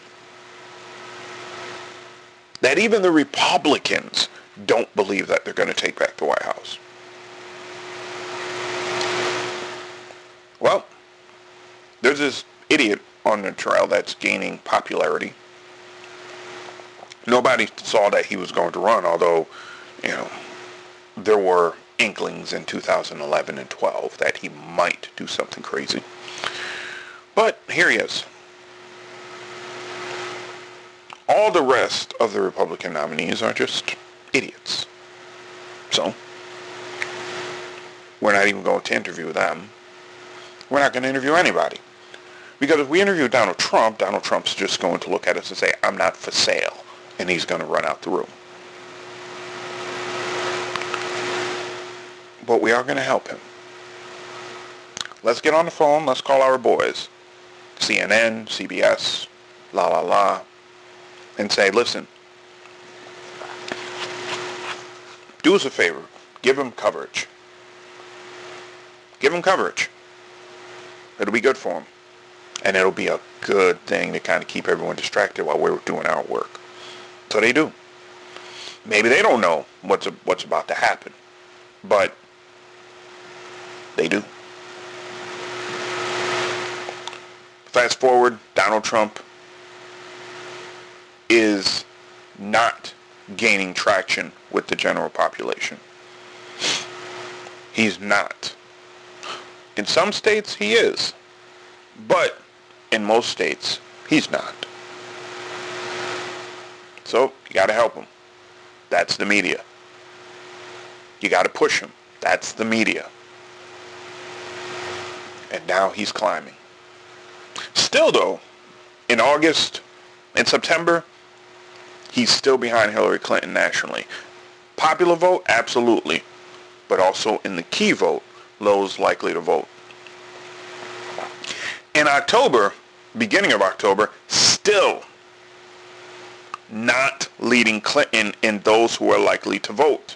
that even the Republicans don't believe that they're going to take back the White House. Well, there's this idiot on the trail that's gaining popularity. Nobody saw that he was going to run, although, you know, there were inklings in two thousand eleven and twelve that he might do something crazy. But here he is. All the rest of the Republican nominees are just idiots. So, we're not even going to interview them. We're not going to interview anybody. Because if we interview Donald Trump, Donald Trump's just going to look at us and say, I'm not for sale. And he's going to run out the room. But we are going to help him. Let's get on the phone. Let's call our boys. C N N, C B S, la la la. And say, listen. Do us a favor. Give him coverage. Give him coverage. It'll be good for him. And it'll be a good thing to kind of keep everyone distracted while we're doing our work. So they do. Maybe they don't know what's a, what's about to happen. But they do. Fast forward, Donald Trump is not gaining traction with the general population. He's not. In some states, he is. But in most states, he's not. So, you got to help him. That's the media. You got to push him. That's the media. And now he's climbing. Still, though, in August, in September, he's still behind Hillary Clinton nationally. Popular vote? Absolutely. But also in the key vote, those likely to vote. In October, beginning of October, still not leading Clinton in those who are likely to vote.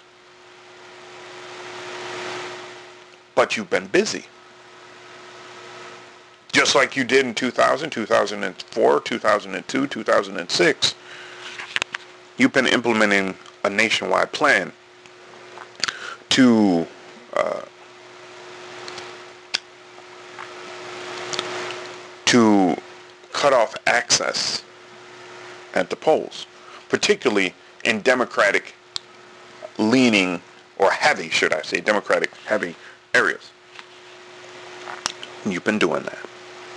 But you've been busy. Just like you did in two thousand, two thousand four, two thousand two, two thousand six. You've been implementing a nationwide plan to uh, to cut off access at the polls, particularly in Democratic leaning, or heavy, should I say, Democratic heavy areas. And you've been doing that.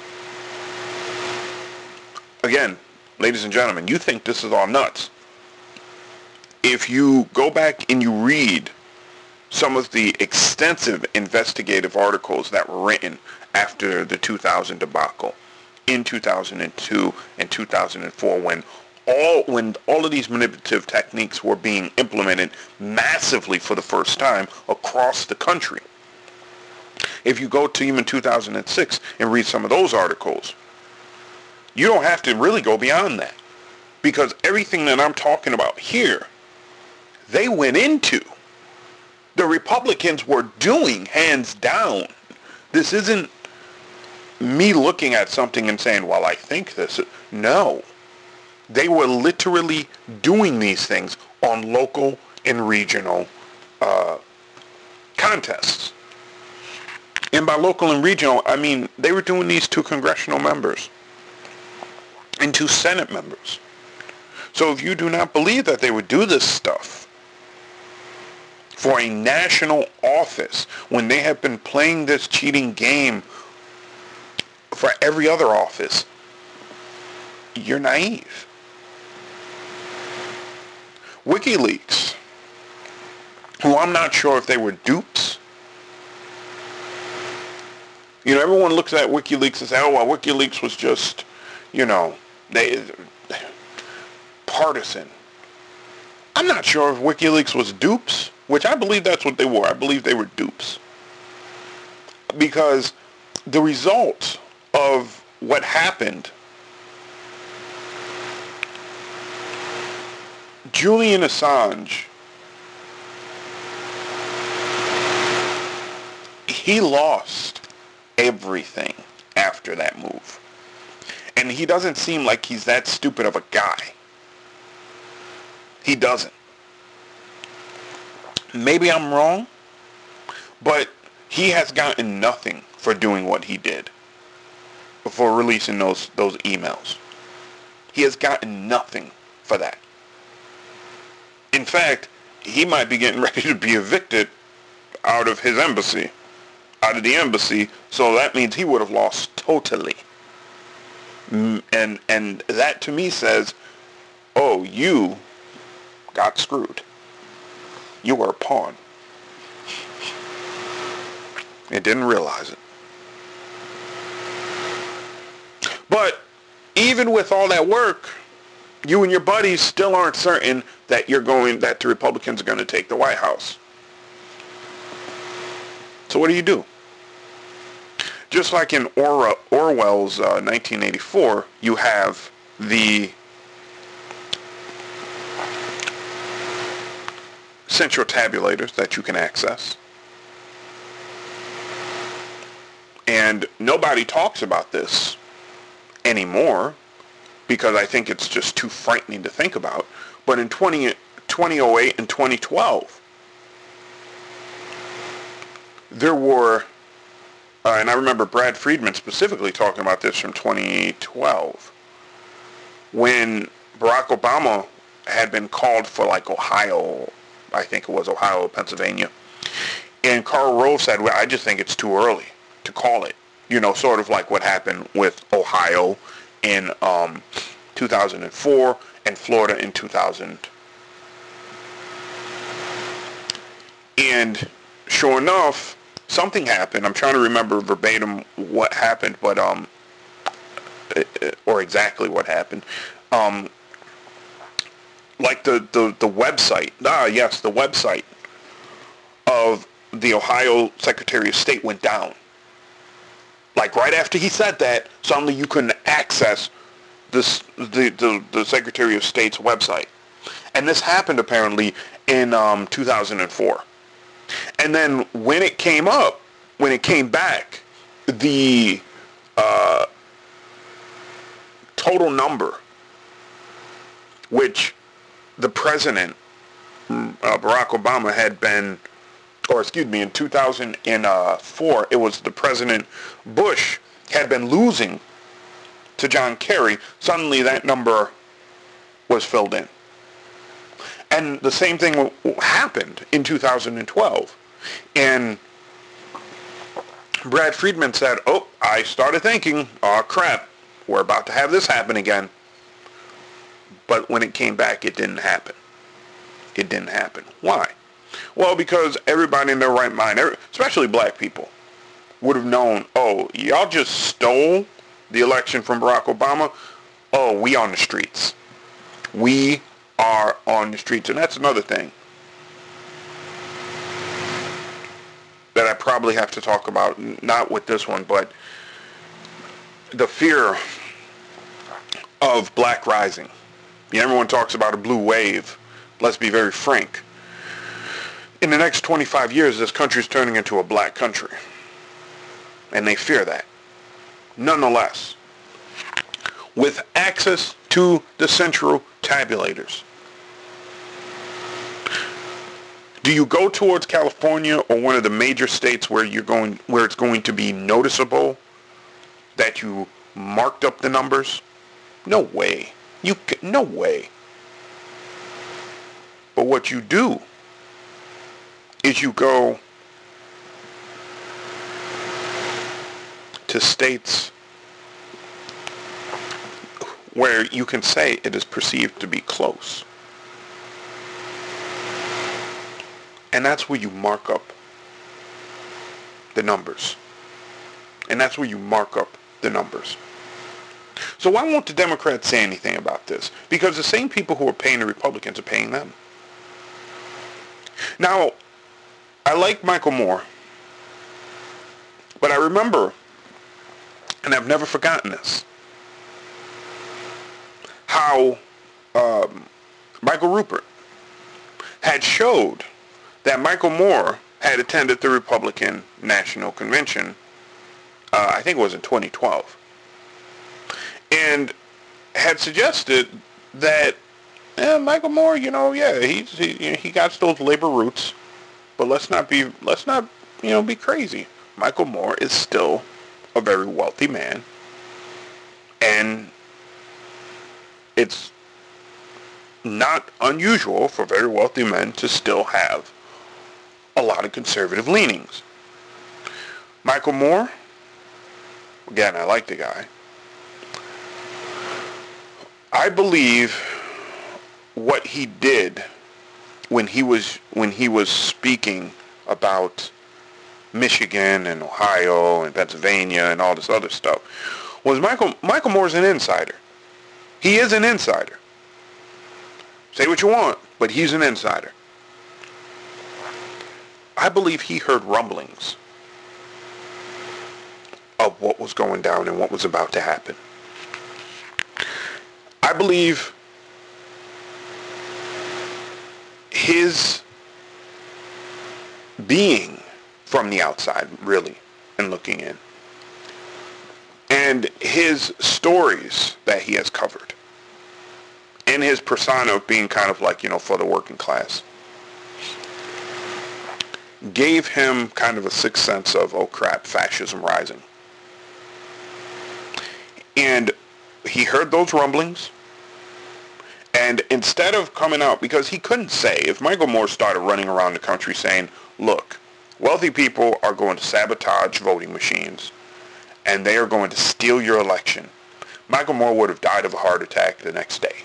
Again, ladies and gentlemen, you think this is all nuts. If you go back and you read some of the extensive investigative articles that were written after the two thousand debacle, in two thousand two and two thousand four, when all when all of these manipulative techniques were being implemented massively for the first time across the country. If you go to even two thousand six and read some of those articles, you don't have to really go beyond that, because everything that I'm talking about here, they went into. The Republicans were doing, hands down. This isn't me looking at something and saying, well, I think this. No. They were literally doing these things on local and regional uh, contests. And by local and regional, I mean they were doing these to congressional members and to Senate members. So if you do not believe that they would do this stuff for a national office when they have been playing this cheating game for every other office, you're naive. WikiLeaks, who I'm not sure if they were dupes. You know, everyone looks at WikiLeaks and says, oh, well, WikiLeaks was just, you know, they partisan. I'm not sure if WikiLeaks was dupes, which I believe that's what they were. I believe they were dupes. Because the result of what happened, Julian Assange, he lost everything after that move. And he doesn't seem like he's that stupid of a guy. He doesn't. Maybe I'm wrong, but he has gotten nothing for doing what he did, for releasing those those emails. He has gotten nothing for that. In fact, he might be getting ready to be evicted out of his embassy, out of the embassy, so that means he would have lost totally. And and that to me says, oh, you got screwed. You were a pawn. You didn't realize it. But even with all that work, you and your buddies still aren't certain that you're going, that the Republicans are going to take the White House. So what do you do? Just like in Or- Orwell's uh, nineteen eighty-four, you have the central tabulators that you can access. And nobody talks about this anymore because I think it's just too frightening to think about. But in twenty oh eight and twenty twelve, there were, uh, and I remember Brad Friedman specifically talking about this from twenty twelve, when Barack Obama had been called for like Ohio, I think it was Ohio, Pennsylvania. And Karl Rove said, well, I just think it's too early to call it. You know, sort of like what happened with Ohio in um, two thousand four and Florida in two thousand. And sure enough, something happened. I'm trying to remember verbatim what happened, but, um, or exactly what happened. Um, like the, the, the website, ah, yes, the website of the Ohio Secretary of State went down. Like right after he said that, suddenly you couldn't access this, the, the, the Secretary of State's website. And this happened apparently in um, two thousand four. And then when it came up, when it came back, the uh, total number, which the president, uh, Barack Obama, had been, or excuse me, in two thousand four, it was the President Bush had been losing to John Kerry, suddenly that number was filled in. And the same thing w- happened in two thousand twelve. And Brad Friedman said, oh, I started thinking, oh crap, we're about to have this happen again. But when it came back, it didn't happen. It didn't happen. Why? Well, because everybody in their right mind, especially black people, would have known, oh, y'all just stole the election from Barack Obama. Oh, we on the streets. We are on the streets. And that's another thing that I probably have to talk about, not with this one, but the fear of black rising. Yeah, everyone talks about a blue wave. Let's be very frank. In the next twenty-five years, this country is turning into a black country. And they fear that. Nonetheless, with access to the central tabulators, do you go towards California or one of the major states where you're going, where it's going to be noticeable that you marked up the numbers? No way. You can, no way. But what you do is you go to states where you can say it is perceived to be close. And that's where you mark up the numbers. And that's where you mark up the numbers. So why won't the Democrats say anything about this? Because the same people who are paying the Republicans are paying them. Now, I like Michael Moore, but I remember, and I've never forgotten this, how um, Michael Rupert had showed that Michael Moore had attended the Republican National Convention, uh, I think it was in twenty twelve, and had suggested that eh, Michael Moore, you know, yeah, he's, he he got those labor roots, but let's not be let's not you know be crazy. Michael Moore is still a very wealthy man, and it's not unusual for very wealthy men to still have a lot of conservative leanings. Michael Moore, again, I like the guy. I believe what he did when he was when he was speaking about Michigan and Ohio and Pennsylvania and all this other stuff was Michael Michael Moore's an insider. He is an insider. Say what you want, but he's an insider. I believe he heard rumblings of what was going down and what was about to happen. I believe his being from the outside, really, and looking in, and his stories that he has covered, and his persona of being kind of like, you know, for the working class, gave him kind of a sixth sense of, oh crap, fascism rising. And he heard those rumblings, and instead of coming out, because he couldn't say, if Michael Moore started running around the country saying, look, wealthy people are going to sabotage voting machines, and they are going to steal your election, Michael Moore would have died of a heart attack the next day.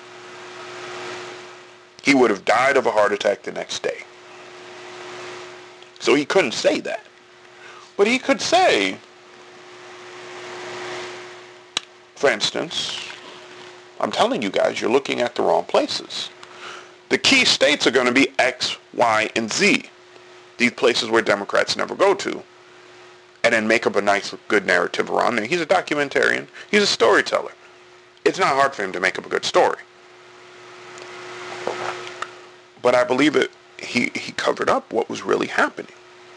He would have died of a heart attack the next day. So he couldn't say that. But he could say, for instance, I'm telling you guys, you're looking at the wrong places. The key states are going to be X, Y, and Z. These places where Democrats never go to. And then make up a nice, good narrative around there. He's a documentarian. He's a storyteller. It's not hard for him to make up a good story. But I believe it. He, he covered up what was really happening.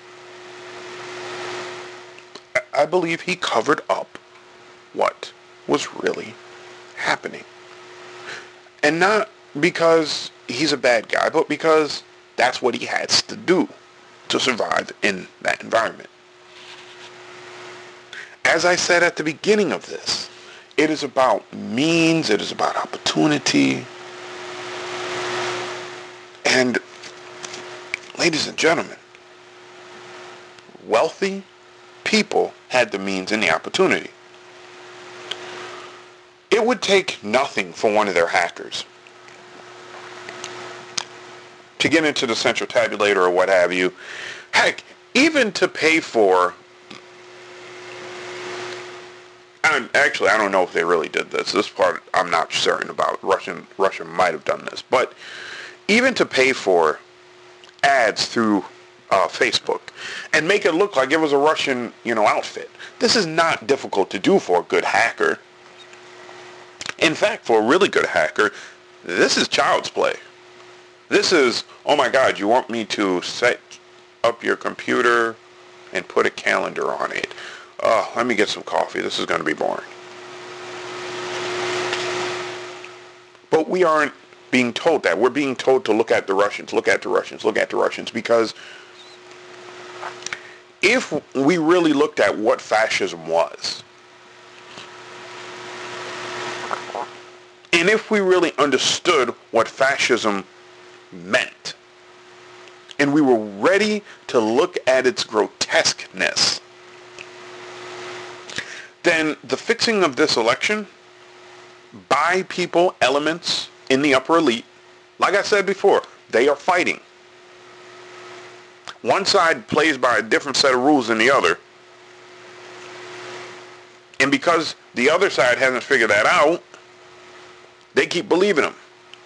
I believe he covered up what was really happening. And not because he's a bad guy, but because that's what he has to do to survive in that environment. As I said at the beginning of this, It is about means. It is about opportunity. And, ladies and gentlemen, wealthy people had the means and the opportunity. It would take nothing for one of their hackers to get into the central tabulator or what have you. Heck, even to pay for, and actually I don't know if they really did this. This part I'm not certain about. Russian Russia might have done this. But even to pay for ads through uh, Facebook and make it look like it was a Russian, you know, outfit. This is not difficult to do for a good hacker. In fact, for a really good hacker, this is child's play. This is, oh my God, you want me to set up your computer and put a calendar on it. Oh, let me get some coffee. This is going to be boring. But we aren't being told that. We're being told to look at the Russians, look at the Russians, look at the Russians, because if we really looked at what fascism was, and if we really understood what fascism meant, and we were ready to look at its grotesqueness, then the fixing of this election by people, elements in the upper elite, like I said before, they are fighting. One side plays by a different set of rules than the other. And because the other side hasn't figured that out, they keep believing them.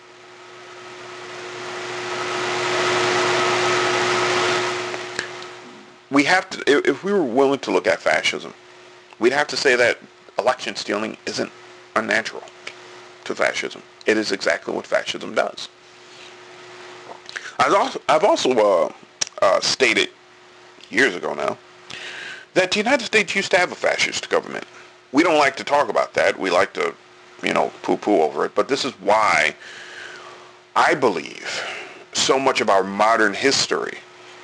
We have to, if we were willing to look at fascism, we'd have to say that election stealing isn't unnatural to fascism. It is exactly what fascism does. I've also, I've also uh, uh, stated years ago now that the United States used to have a fascist government. We don't like to talk about that. We like to, you know, poo-poo over it. But this is why I believe so much of our modern history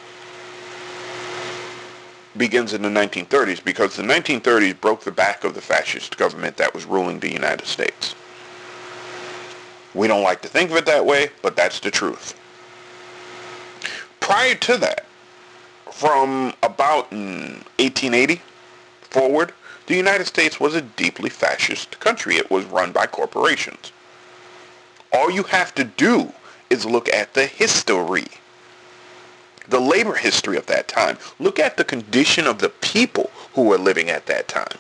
begins in the nineteen thirties, because the nineteen thirties broke the back of the fascist government that was ruling the United States. We don't like to think of it that way, but that's the truth. Prior to that, from about eighteen eighty forward, the United States was a deeply fascist country. It was run by corporations. All you have to do is look at the history, the labor history of that time. Look at the condition of the people who were living at that time.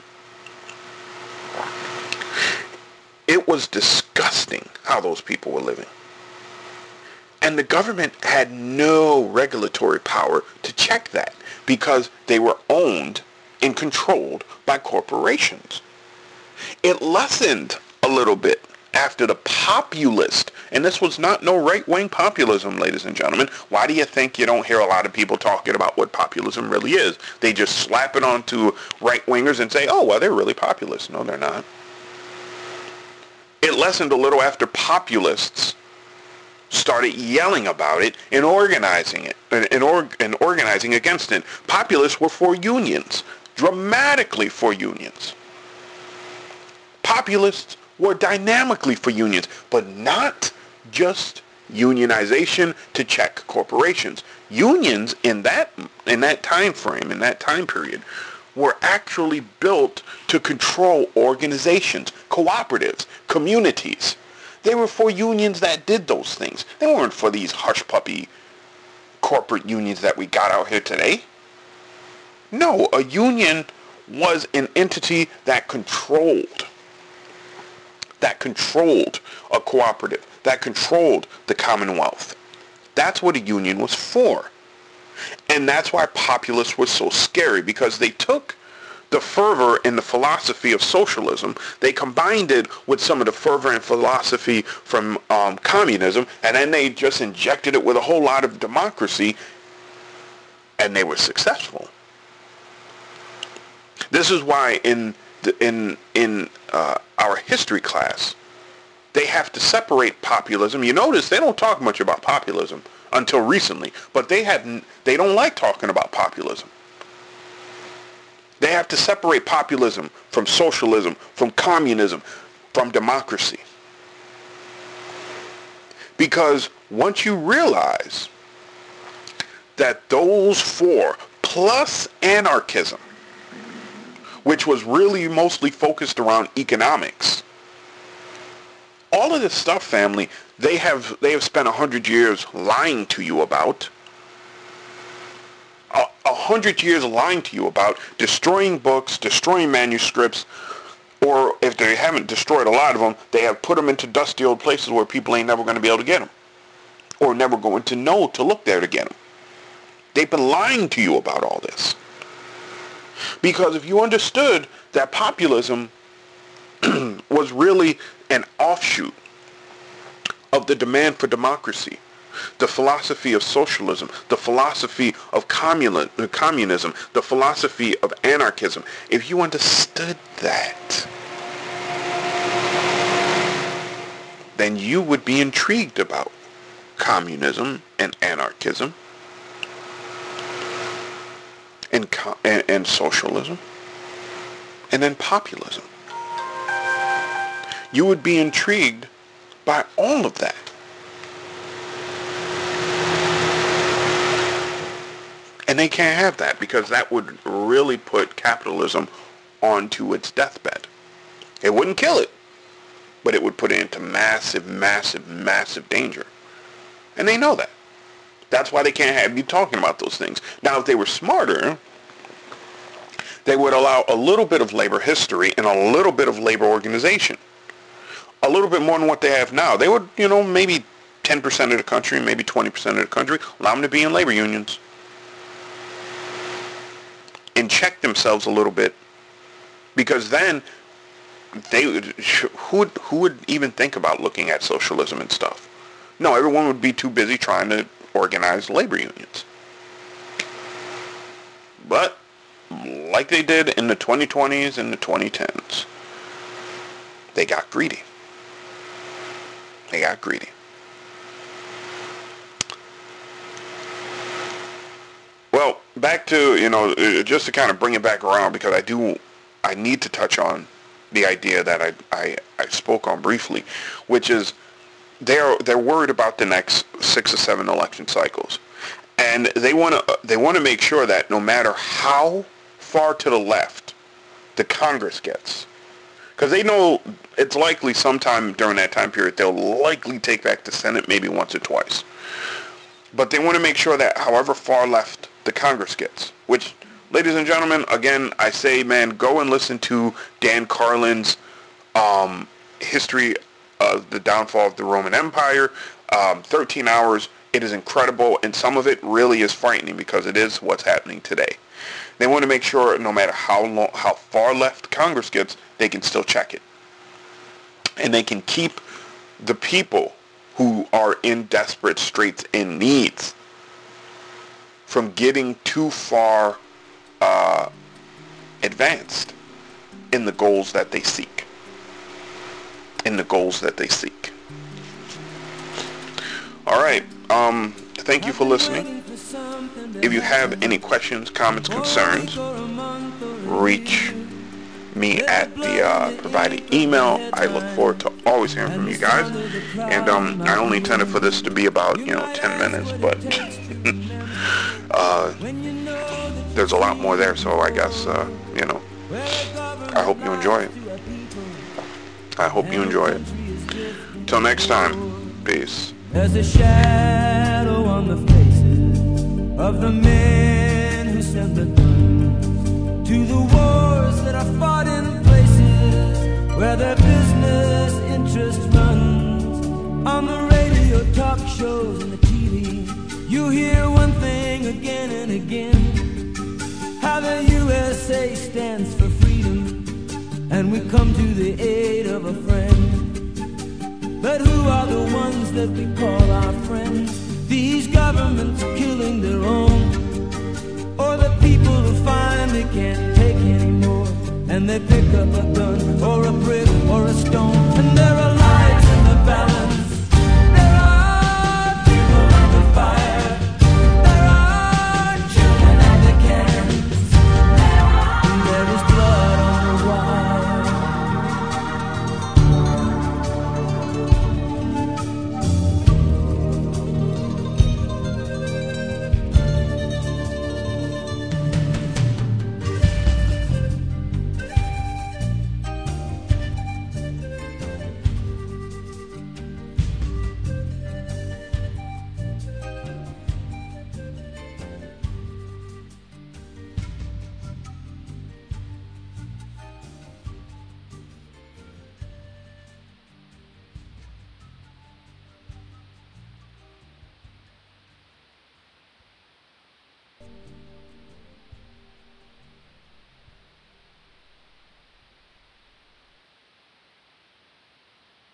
It was disgusting how those people were living. And the government had no regulatory power to check that, because they were owned and controlled by corporations. It lessened a little bit after the populist, and this was not no right-wing populism, ladies and gentlemen. Why do you think you don't hear a lot of people talking about what populism really is? They just slap it onto right-wingers and say, oh, well, they're really populist. No, they're not. It lessened a little after populists started yelling about it and organizing it, and, or, and organizing against it. Populists were for unions, dramatically for unions. Populists were dynamically for unions, but not just unionization to check corporations. Unions in that in that time frame, in that time period, were actually built to control organizations, cooperatives, communities. They were for unions that did those things. They weren't for these hush-puppy corporate unions that we got out here today. No, a union was an entity that controlled, that controlled a cooperative, that controlled the Commonwealth. That's what a union was for. And that's why populists were so scary, because they took the fervor and the philosophy of socialism, they combined it with some of the fervor and philosophy from um, communism, and then they just injected it with a whole lot of democracy, and they were successful. This is why in the, in in uh, our history class, they have to separate populism. You notice they don't talk much about populism until recently, but they have they don't like talking about populism. They have to separate populism from socialism, from communism, from democracy. Because once you realize that those four, plus anarchism, which was really mostly focused around economics, all of this stuff, family, they have they have spent a hundred years lying to you about. A, a hundred years lying to you about, destroying books, destroying manuscripts, or if they haven't destroyed a lot of them, they have put them into dusty old places where people ain't never going to be able to get them, or never going to know to look there to get them. They've been lying to you about all this. Because if you understood that populism was really an offshoot of the demand for democracy, the philosophy of socialism, the philosophy of communi- communism, the philosophy of anarchism, if you understood that, then you would be intrigued about communism and anarchism and, co- and, and socialism and then populism. You would be intrigued by all of that. And they can't have that, because that would really put capitalism onto its deathbed. It wouldn't kill it, but it would put it into massive, massive, massive danger. And they know that. That's why they can't have you talking about those things. Now, if they were smarter, they would allow a little bit of labor history and a little bit of labor organization. A little bit more than what they have now. They would, you know, maybe ten percent of the country, maybe twenty percent of the country, allow them to be in labor unions. And check themselves a little bit. Because then, they would, who would, who would even think about looking at socialism and stuff? No, everyone would be too busy trying to organize labor unions. But, like they did in the twenty twenties and the twenty tens, they got greedy. They got greedy. Well, back to, you know, just to kind of bring it back around, because I do, I need to touch on the idea that I, I, I spoke on briefly, which is they're they're worried about the next six or seven election cycles, and they want to they want to make sure that no matter how far to the left the Congress gets, because they know it's likely sometime during that time period they'll likely take back the Senate maybe once or twice, but they want to make sure that however far left the Congress gets, which, ladies and gentlemen, again, I say, man, go and listen to Dan Carlin's um, history of the downfall of the Roman Empire, um, thirteen hours. It is incredible, and some of it really is frightening because it is what's happening today. They want to make sure no matter how long, how far left Congress gets, they can still check it. And they can keep the people who are in desperate straits and needs from getting too far uh, advanced in the goals that they seek. In the goals that they seek. All right. Um, thank you for listening. If you have any questions, comments, concerns, reach me at the uh, provided email. I look forward to always hearing from you guys. And um, I only intended for this to be about, you know, ten minutes, but uh, there's a lot more there, so I guess, uh, you know, I hope you enjoy it. I hope you enjoy it. Till next time, peace. There's a shadow on the faces of the men who sent the guns to the wars that are fought in places where their business interest runs. On the radio, talk shows, and the T V, you hear one thing again and again, how the U S A stands for freedom, and we come to the aid of a friend. But who are the ones that we call our friends? These governments killing their own, or the people who finally can't take anymore, and they pick up a gun or a brick or a stone, and they're alone.